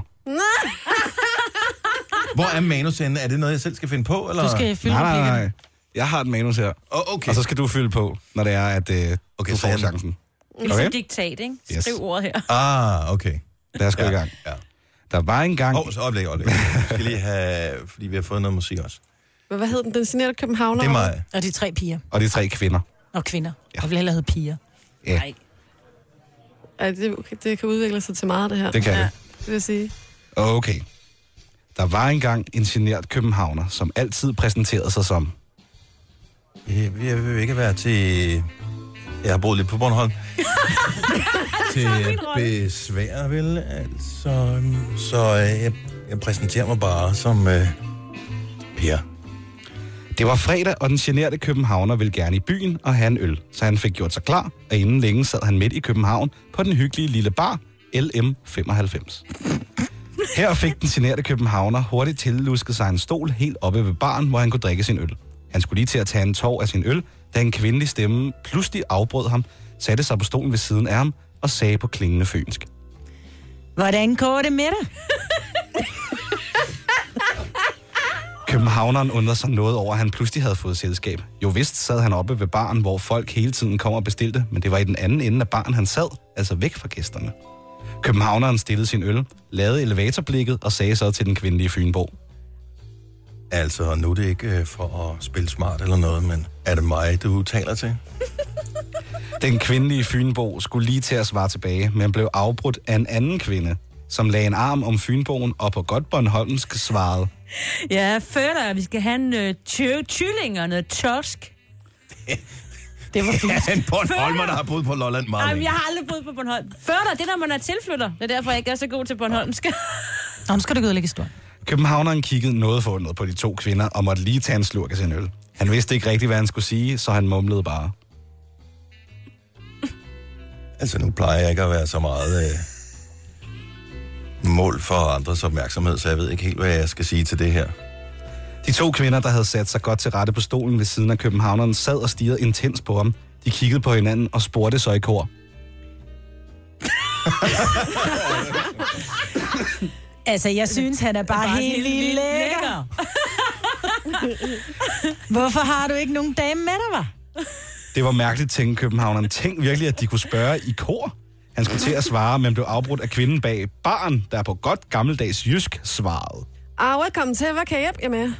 Hvor er manus henne? Er det noget, jeg selv skal finde på? Eller? Du skal fylde Nej. Jeg har et manus her. Okay. Og så skal du fylde på, når det er, at du får chancen. Ligesom diktat, ikke? Skriv ordet her. Okay. Lad os gå i gang. Ja. Der var engang... Så øjeblik. Vi skal lige have... Fordi vi har fået noget musik også. Hvad hed den? Den generede københavner? Det er mig. Og de 3 piger. Og de 3 kvinder. Og kvinder. Ja. Jeg vil hellere hedde piger. Ja. Ja, det kan udvikle sig til meget, det her. Det kan det. Det vil jeg sige. Okay. Der var engang en genert københavner, som altid præsenterede sig som... Jeg vil ikke være til... Jeg har boet lidt på Bornholm. til besvær, vel? Altså... Så jeg præsenterer mig bare som... Per. Det var fredag, og den generte københavner ville gerne i byen og have en øl, så han fik gjort sig klar, og inden længe sad han midt i København på den hyggelige lille bar LM95. Her fik den generte københavner hurtigt tillusket sig en stol helt oppe ved baren, hvor han kunne drikke sin øl. Han skulle lige til at tage en tår af sin øl, da en kvindelig stemme pludselig afbrød ham, satte sig på stolen ved siden af ham og sagde på klingende fynsk: Hvordan går det med dig? Københavneren undrede sig noget over, at han pludselig havde fået selskab. Jo vist sad han oppe ved baren, hvor folk hele tiden kom og bestilte, men det var i den anden ende af baren, han sad, altså væk fra gæsterne. Københavneren stillede sin øl, lavede elevatorblikket og sagde så til den kvindelige fynbo: Altså, nu er det ikke for at spille smart eller noget, men er det mig, du taler til? Den kvindelige fynbo skulle lige til at svare tilbage, men blev afbrudt af en anden kvinde, som lagde en arm om fynboen og på godt bornholmsk svarede: Ja, føler vi skal have en kylling og noget torsk. Det var fint. Ja, en Bornholmer, der har boet på Lolland meget længe. Jeg har aldrig boet på Bornholm. Førder, det når man er tilflytter. Det er derfor, jeg ikke er så god til bornholmsk. Nå, nu skal du gå ud og lægge historien. Københavneren kiggede noget forundret på de 2 kvinder og måtte lige tage en slurk af sin øl. Han vidste ikke rigtigt, hvad han skulle sige, så han mumlede bare: Altså, nu plejer jeg ikke at være så meget mål for andres opmærksomhed, så jeg ved ikke helt, hvad jeg skal sige til det her. De 2 kvinder, der havde sat sig godt til rette på stolen ved siden af københavneren, sad og stirrede intens på ham. De kiggede på hinanden og spurgte så i kor. Altså, jeg synes, han er bare helt vildt lækker. Hvorfor har du ikke nogen dame med dig, var? Det var mærkeligt, tænkte københavneren. Tænk virkelig, at de kunne spørge i kor. Han skulle til at svare, men blev afbrudt af kvinden bag baren, der på godt gammeldags jysk svarede. Velkommen til. Hvad kan jeg hjælpe jer med?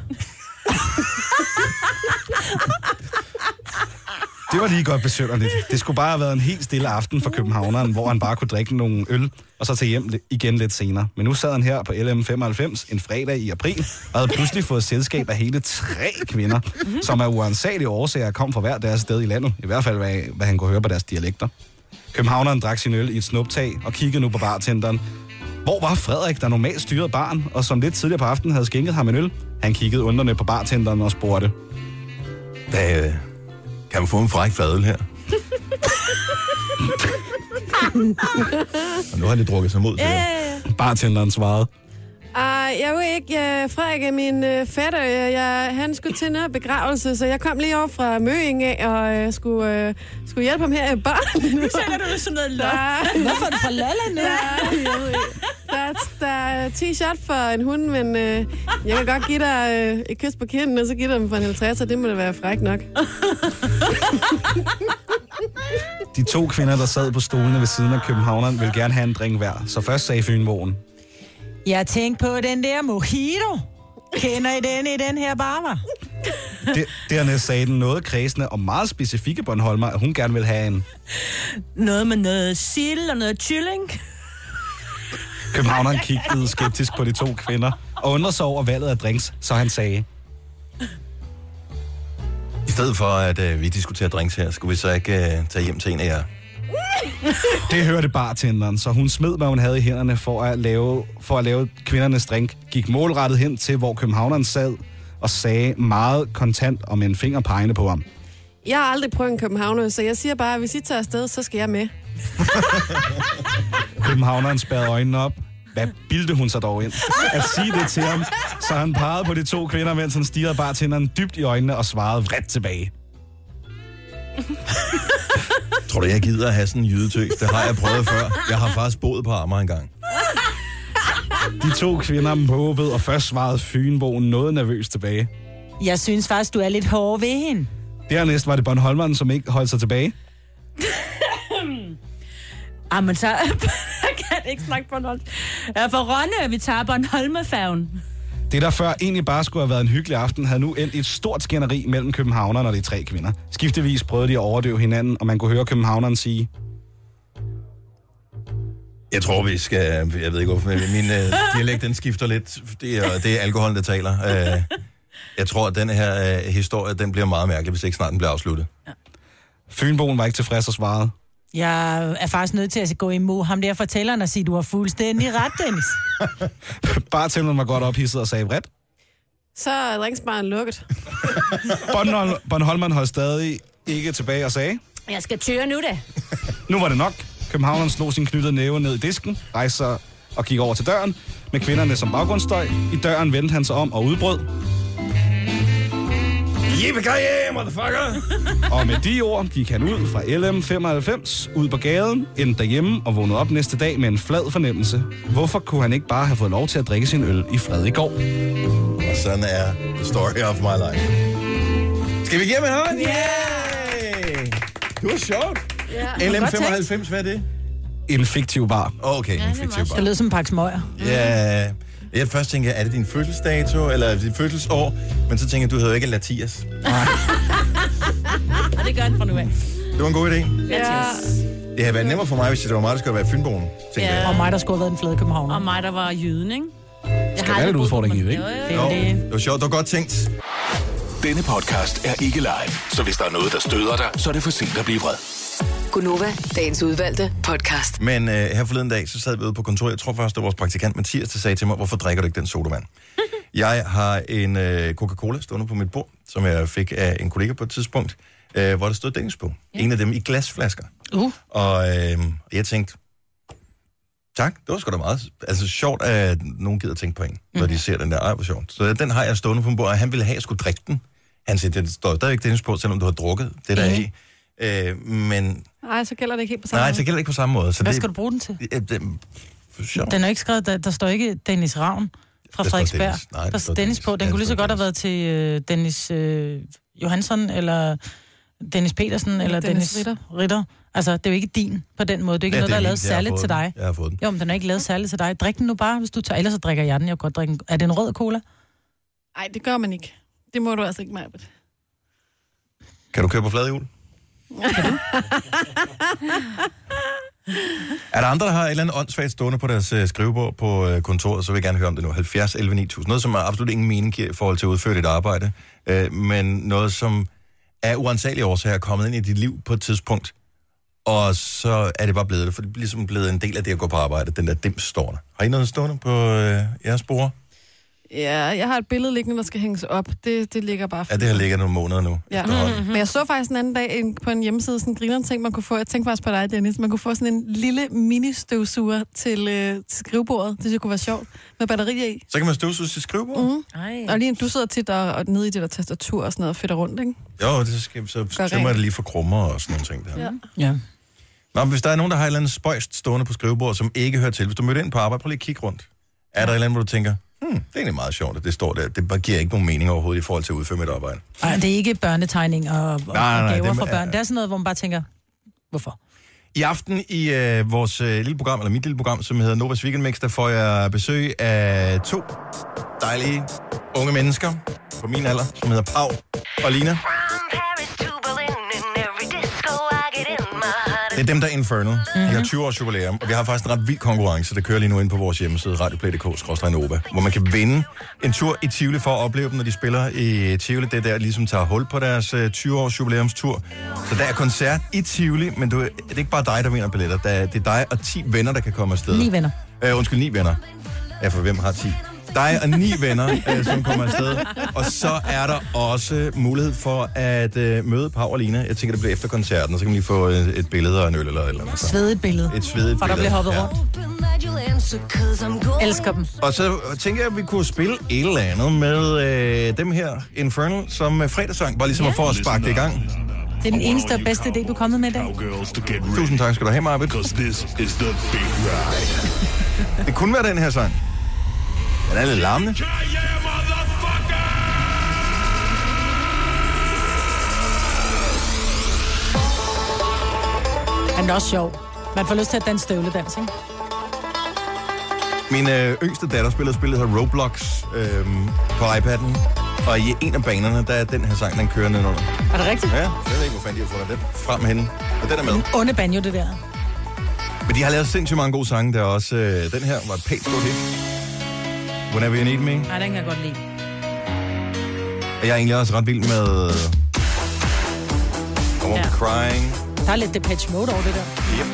Det var lige godt besynderligt. Det skulle bare have været en helt stille aften for københavneren, hvor han bare kunne drikke nogle øl, og så tage hjem igen lidt senere. Men nu sad han her på LM95 en fredag i april, og havde pludselig fået selskab af hele 3 kvinder, som af uansagelige årsager kom fra hver deres sted i landet. I hvert fald, hvad han kunne høre på deres dialekter. Københavneren drak sin øl i et snuptag og kiggede nu på bartenderen. Hvor var Frederik, der normalt styrede baren, og som lidt tidligere på aftenen havde skænket ham en øl? Han kiggede undrende på bartenderen og spurgte. Kan man få en fræk fadøl her? Og nu har de drukket sig mod til det. Bartenderen svarede. Jeg ved ikke, Frederik er min fætter. Han skulle til noget begravelse, så jeg kom lige over fra Møing af og skulle hjælpe ham her i baren. Nu sætter du sådan noget løg. Hvorfor er du fra Lolland? Der er 10 shot for en hund, men jeg kan godt give dig et kys på kinden, og så give dig dem for en 50, så det må da være frækt nok. De 2 kvinder, der sad på stolene ved siden af københavneren, ville gerne have en drink hver. Så først sagde Fynboen. Jeg tænkte på den der mojito. Kender I den i den her bar, var? Dernæst sagde den noget kredsende og meget specifikke Bornholmer, at hun gerne vil have en... Noget med noget sild og noget kylling. Københavneren kiggede skeptisk på de 2 kvinder og undrede sig over valget af drinks, så han sagde... I stedet for, at vi diskuterer drinks her, skulle vi så ikke tage hjem til en af jer? Det hørte bartenderen, så hun smed, hvad hun havde i hænderne for at lave kvindernes drink, gik målrettet hen til, hvor københavneren sad og sagde meget kontant og med en finger pegende på ham. Jeg har aldrig prøvet en københavner, så jeg siger bare, at hvis I tager afsted, så skal jeg med. Københavneren spærrede øjnene op. Hvad bildte hun sig dog ind? At sige det til ham, så han pegede på de 2 kvinder, mens han stirrede bartenderen dybt i øjnene og svarede vredt tilbage. Tror du, jeg gider at have sådan en jydetøs? Det har jeg prøvet før. Jeg har faktisk boet på Amager engang. De 2 kvinder måbede, og først svarede Fynboen noget nervøst tilbage. Jeg synes faktisk, du er lidt hård ved hende. Dernæst var det Bornholmeren, som ikke holdt sig tilbage. Men så kan jeg ikke snakke Bornholm. For Rønne, vi tager Bornholmerfærgen. Det, der før egentlig bare skulle have været en hyggelig aften, havde nu endt i et stort skænderi mellem københavnerne og de 3 kvinder. Skiftevis prøvede de at overdøve hinanden, og man kunne høre københavneren sige... Jeg tror, vi skal... Jeg ved ikke, hvorfor min dialekt, den skifter lidt. Det er alkoholen, der taler. Jeg tror, at den her historie, den bliver meget mærkelig, hvis ikke snart den bliver afsluttet. Ja. Fynboen var ikke tilfreds og svarede. Jeg er faktisk nødt til at gå imod ham der fortælleren og sige, du har fuldstændig ret, Dennis. Bartenderen var godt ophidset og sagde vredt. Så er drinksbaren lukket. Bornholmeren holdt stadig ikke tilbage og sagde... Jeg skal tøre nu da. Nu var det nok. Københavneren slog sin knyttede næve ned i disken, rejste sig og gik over til døren, med kvinderne som baggrundsstøj. I døren vendte han sig om og udbrød. Yippee-ki-yay, motherfucker! Og med de ord gik han ud fra LM95 ud på gaden, endte derhjemme og vågnede op næste dag med en flad fornemmelse. Hvorfor kunne han ikke bare have fået lov til at drikke sin øl i fred i går? Og sådan er the story of my life. Skal vi give ham en hånd? Yeah! Det var sjovt. Yeah. LM95, hvad er det? En fiktiv bar. Okay, en fiktiv bar. Det lød som en pakke smøger. Ja. Jeg først tænker, er det din fødselsdato, eller dit fødselsår? Men så tænker jeg, du hedder jo ikke Latias. Nej. Og det gør han fra nu af. Det var en god idé. Ja. Det havde været nemmere for mig, hvis det var mig, der skulle være Fynboen. Ja. Og mig, der skulle have været en flade københavner. Og mig, der var jyden, ikke? Skal være lidt udfordring i det, ikke? Det var sjovt, det var godt tænkt. Denne podcast er ikke live, så hvis der er noget, der støder dig, så er det for sent at blive vred. Gunova, dagens udvalgte podcast. Men her forleden dag, så sad vi ude på kontoret. Jeg tror først, det var vores praktikant Mathias, der sagde til mig, hvorfor drikker du ikke den sodavand? Jeg har en Coca-Cola stående på mit bord, som jeg fik af en kollega på et tidspunkt, hvor der stod Dennis på. Ja. En af dem i glasflasker. Og jeg tænkte, tak, det var sgu da meget sjovt, at nogen gider tænke på en, når de ser den der. Hvor sjovt. Så den har jeg stående på en bord, og han ville have, at jeg skulle drikke den. Han siger, det står stadigvæk Dennis på, selvom du har drukket det der i. Men... Nej, så gælder det ikke helt på samme måde. Nej, så gælder det ikke på samme måde. Så hvad skal du bruge den til? Den er ikke skrevet, der står ikke Dennis Ravn fra Frederiksberg. Der står Dennis på. Den kunne lige så godt have været til Dennis Johansson, eller Dennis Petersen, eller Dennis Ritter. Altså, det er jo ikke din på den måde. Det er ikke noget, der er lavet særligt til dig. Jeg har fået den. Jo, men den er ikke lavet særligt til dig. Drik den nu bare, hvis du tager. Ellers så drikker jeg den. Jeg kan godt drikke den. Er det en rød cola? Nej, det gør man ikke. Det må du altså ikke, Majbert. Kan du køre på fladhjul? Er der andre, der har et eller andet åndssvagt stående på deres skrivebord på kontoret, så vil jeg gerne høre om det nu. 70 11 9000. Noget, som absolut ingen mening giver i forhold til at udføre dit arbejde, men noget, som af uansagelige årsager er kommet ind i dit liv på et tidspunkt, og så er det bare blevet det, for det er ligesom blevet en del af det at gå på arbejde, den der dims stående. Har I noget stående på jeres bord? Ja, jeg har et billede liggende, der skal hænges op. Det ligger bare... Ja, det har ligget nogle måneder nu. Ja. Men jeg så faktisk en anden dag på en hjemmeside, sådan en grineren ting, man kunne få. Jeg tænkte faktisk på dig, Dennis. Man kunne få sådan en lille mini-støvsuger til skrivebordet. Det synes jeg kunne være sjovt. Med batterier i. Så kan man støvsuge til skrivebordet? Og lige du sidder tit og nede i det der tastatur og sådan noget, fedter rundt, ikke? Jo, så tømmer det lige for krummer og sådan nogle ting der. Ja. Nå, men hvis der er nogen, der har et eller andet spøjst stående på skrivebordet, som ikke hører til. Hvis du møder ind på arbejde, prøv lige at kigge rundt. Er der et eller andet, hvor du tænker, det er egentlig meget sjovt, at det står der. Det giver ikke nogen mening overhovedet i forhold til at udføre mit arbejde. Nej, det er ikke børnetegning og gaver for børn. Det er sådan noget, hvor man bare tænker, hvorfor? I aften i vores lille program, eller mit lille program, som hedder Novas Weekend Mix, der får jeg besøg af 2 dejlige unge mennesker på min alder, som hedder Pau og Lina. Det er dem, der er Infernal. De har 20 års jubilæum, og vi har faktisk en ret vild konkurrence, der kører lige nu ind på vores hjemmeside, radioplay.dk/Nova, hvor man kan vinde en tur i Tivoli for at opleve dem, når de spiller i Tivoli. Det er der, ligesom tager hul på deres 20 års jubilæumstur. Så der er koncert i Tivoli, men det er ikke bare dig, der vinder billetter. Det er dig og 10 venner, der kan komme afsted. 9 venner. 9 venner. Ja, for hvem har 10? Dig og 9 venner, som kommer afsted. Og så er der også mulighed for at møde Pau og Lina. Jeg tænker, det bliver efter koncerten, og så kan man lige få et billede og en øl eller et eller andet. Svedigt billede. Et svedigt billede. For der bliver hoppet rundt. Elsker dem. Og så tænker jeg, at vi kunne spille et eller andet med dem her, Infernal, som fredagssang, bare ligesom for at sparke det i gang. Det er den eneste og bedste idé, du er kommet med i dag. Tusind tak skal du have, Marbet. Det kunne være den her sang. Den er lidt larmende. Han er også sjov. Man får lyst til at danse støvledans, ikke? Min yngste datter spillede spillet her Roblox på iPad'en. Og i en af banerne, der er den her sang, den kører nedenunder. Er det rigtigt? Ja, jeg ved ikke, hvor fanden de har fundet den frem med hende. Og den er med. En onde banjo, det der. Men de har lavet sindssygt mange gode sange. Der er også den her, var et pænt stort hit. Whenever You Need Me. Nej, den kan jeg godt lide. Og jeg er egentlig også ret vild med Crying. Der er lidt Depeche Mode over det der. Yep.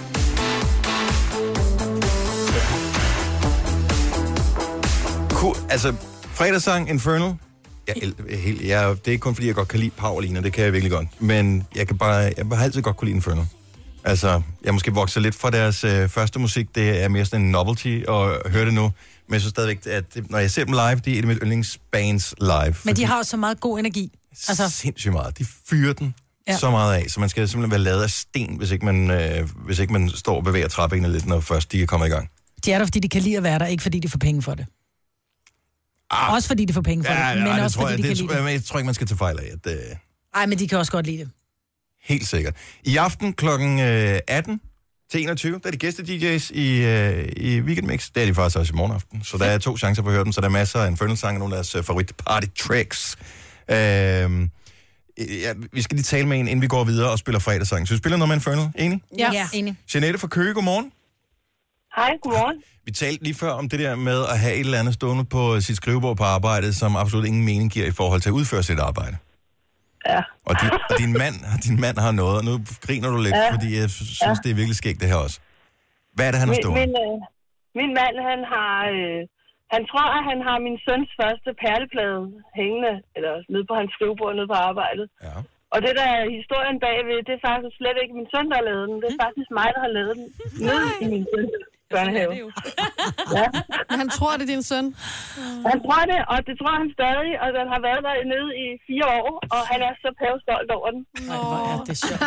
Cool. Altså, fredagssang, Infernal. Det er ikke kun fordi, jeg godt kan lide Pau og Lina, det kan jeg virkelig godt. Men jeg har altid godt kunne lide Infernal. Altså, jeg måske vokser lidt fra deres første musik. Det er mere sådan en novelty at høre det nu. Men jeg synes stadigvæk, at når jeg ser dem live, det er et af mit yndlingsbands live. Men de har også så meget god energi. Altså sindssygt meget. De fyrer den så meget af, så man skal simpelthen være lavet af sten, hvis ikke man står og bevæger trappebenet lidt, når først de er kommet i gang. De er der, fordi de kan lide at være der, ikke fordi de får penge for det. Også fordi de får penge for det, men også fordi de kan lide det. Jeg tror ikke, man skal tage fejl af. Nej, men de kan også godt lide det. Helt sikkert. I aften klokken 18 til 21, der er de gæste-DJ's i Weekend Mix. Det er de faktisk også i morgen aften. Så der er 2 chancer for at høre dem, så der er masser af Infernal-sange og nogle af deres favorit-party-tracks. Vi skal lige tale med en, inden vi går videre og spiller fredagssang. Så vi spiller noget med Infernal. Enig? Ja, enig. Jeanette fra Køge, godmorgen. Hej, godmorgen. Vi talte lige før om det der med at have et eller andet stående på sit skrivebord på arbejdet, som absolut ingen mening giver i forhold til at udføre sit arbejde. Ja. Og din mand har noget, og nu griner du lidt, fordi jeg synes, det er virkelig skægt det her også. Hvad er det, han har stående? Min mand, han tror, at han har min søns første perleplade hængende, eller nede på hans skrivebord, nede på arbejdet. Ja. Og det der er historien bagved, det er faktisk slet ikke min søn, der har lavet den. Det er faktisk mig, der har lavet den nede i min søns børnehave. Ja. Men han tror, det er din søn? Han tror det, og det tror han stadig. Og den har været der nede i 4 år, og han er så pævestolt over den. Nej, hvor er det sjovt.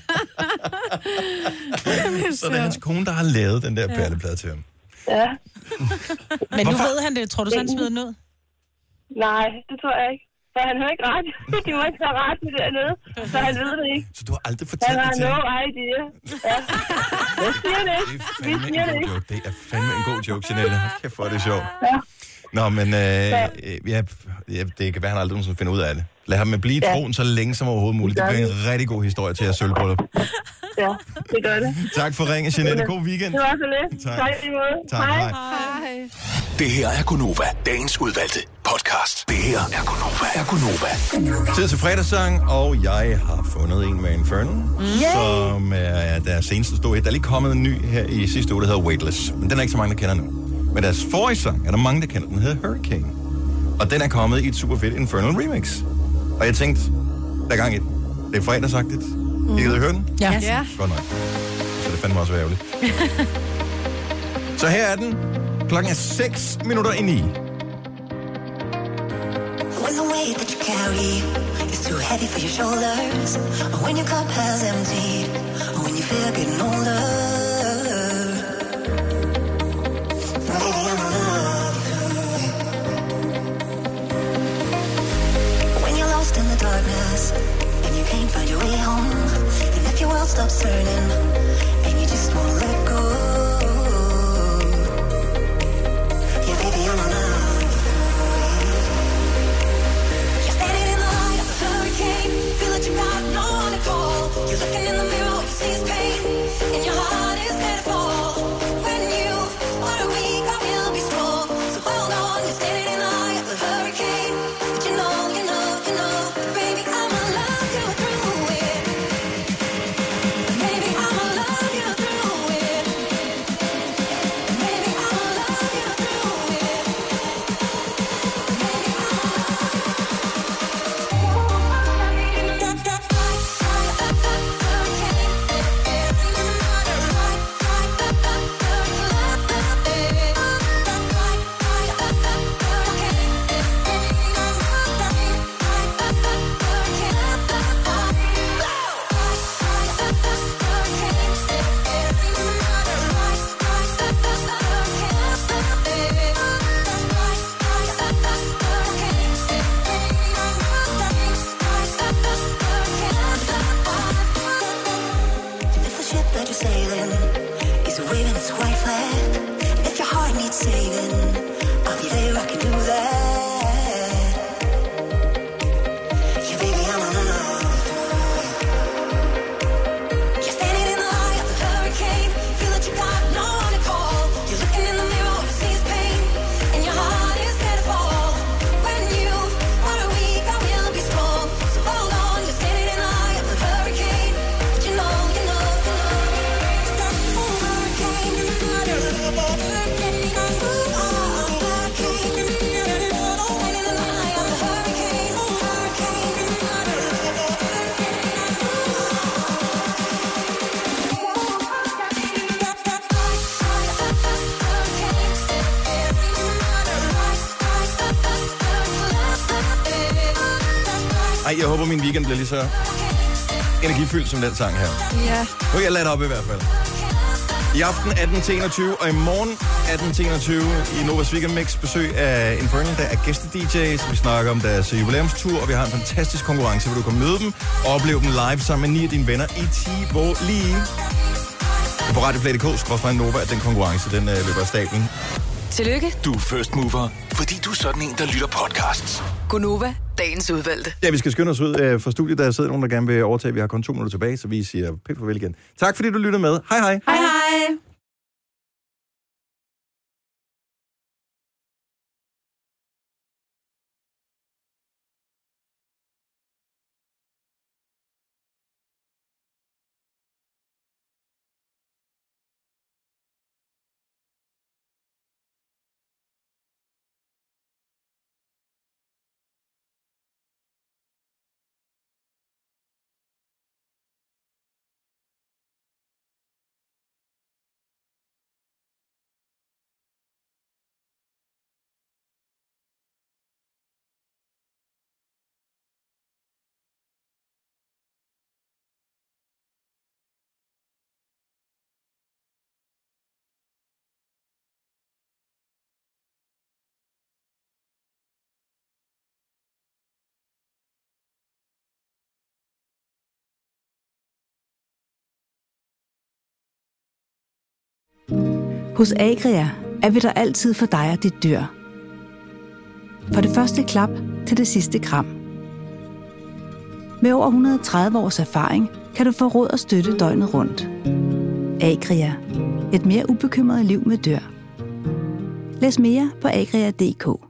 Så det er hans kone, der har lavet den der perleplade til ham. Ja. Men nu ved han det. Tror du så, han smider den ud? Nej, det tror jeg ikke. For han hører ikke radio. De må ikke høre radio dernede, så han ved det ikke. Så du har aldrig fortalt det til ham? ham? Han har no idea. Ja. Jeg siger det ikke. Vi siger det ikke. Det er fandme en god joke, Jeanette. Hold kæft, hvor er det sjovt. Ja. Nå, men det kan være, han aldrig nogensinde finder ud af det. Lad ham blive i troen så længe som overhovedet muligt. Det bliver en rigtig god historie til at sølvbryllup. Ja, det gør det. Tak for ringen, Jeanette. God weekend. Det var så lidt. Tak i måde. Tak, hej. Det her er Gunova, dagens udvalgte podcast. Det her er Gunova. Tid til fredagssang, og jeg har fundet en med Inferno, som er deres seneste store hit. Der er lige kommet en ny her i sidste uge, der hedder Weightless. Men den er ikke så mange, der kender nu. Men deres forrige sang er der mange, der kender. Den hedder Hurricane. Og den er kommet i et super fedt Infernal remix. Og jeg tænkte, der er gang i den. Det er fredagsagtigt. I gider høre den? Ja. Ja. Godt nok. Så det fandme også ærgerligt. Så her er den. Klokken er 6 minutter i 9. When the weight that you carry is too heavy for your shoulders, or when your cup has emptied, or when you feel getting older, baby, I'ma love you through it. When you're lost in the darkness and you can't find your way home, and if your world stops turning and you just won't let go, yeah, baby, I'ma love you. Feel that you got no one to call. You're looking in the mirror, you see his pain, and your heart is headed for. When you are weak, I will be strong. So hold on, you're standing in the eye of the hurricane. But you know, baby, I'ma love you through it. Baby, I'ma love you through it. Baby, I'ma love you through it. Baby, sailing is waving its white flag. If your heart needs saving, I'll be there, I can do that. Yeah, baby, I'm in love with you. You're standing in the eye of the hurricane. Feel that you got no one to call. You're looking in the mirror, you see his pain, and your heart is headed for. When you are weak, I will be strong. So hold on, you're standing in the eye of the hurricane. But you know. Ej, jeg håber, min weekend bliver lige så energifyldt som den sang her. Ja. Nu er jeg ladt op i hvert fald. I aften 18-21, og i morgen 18-21 i Novas Weekend Mix besøg af Infernal. Der er gæste-DJ's, vi snakker om deres jubilæumstur, og vi har en fantastisk konkurrence, hvor du kan møde dem og opleve dem live sammen med 9 af dine venner i Tivoli. På radioplay.dk/Nova, at den konkurrence, den løber af stablen. Tillykke. Du er first mover, fordi du er sådan en, der lytter podcasts. Gunova, dagens udvalgte. Ja, vi skal skynde os ud fra studiet. Der sidder nogen, der gerne vil overtage. Vi har kun 2 minutter tilbage, så vi siger pænt farvel igen. Tak fordi du lytter med. Hej hej. Hej hej. Hos Agria er vi der altid for dig og dit dyr. For det første klap til det sidste kram. Med over 130 års erfaring kan du få råd og støtte døgnet rundt. Agria. Et mere ubekymret liv med dyr. Læs mere på agria.dk.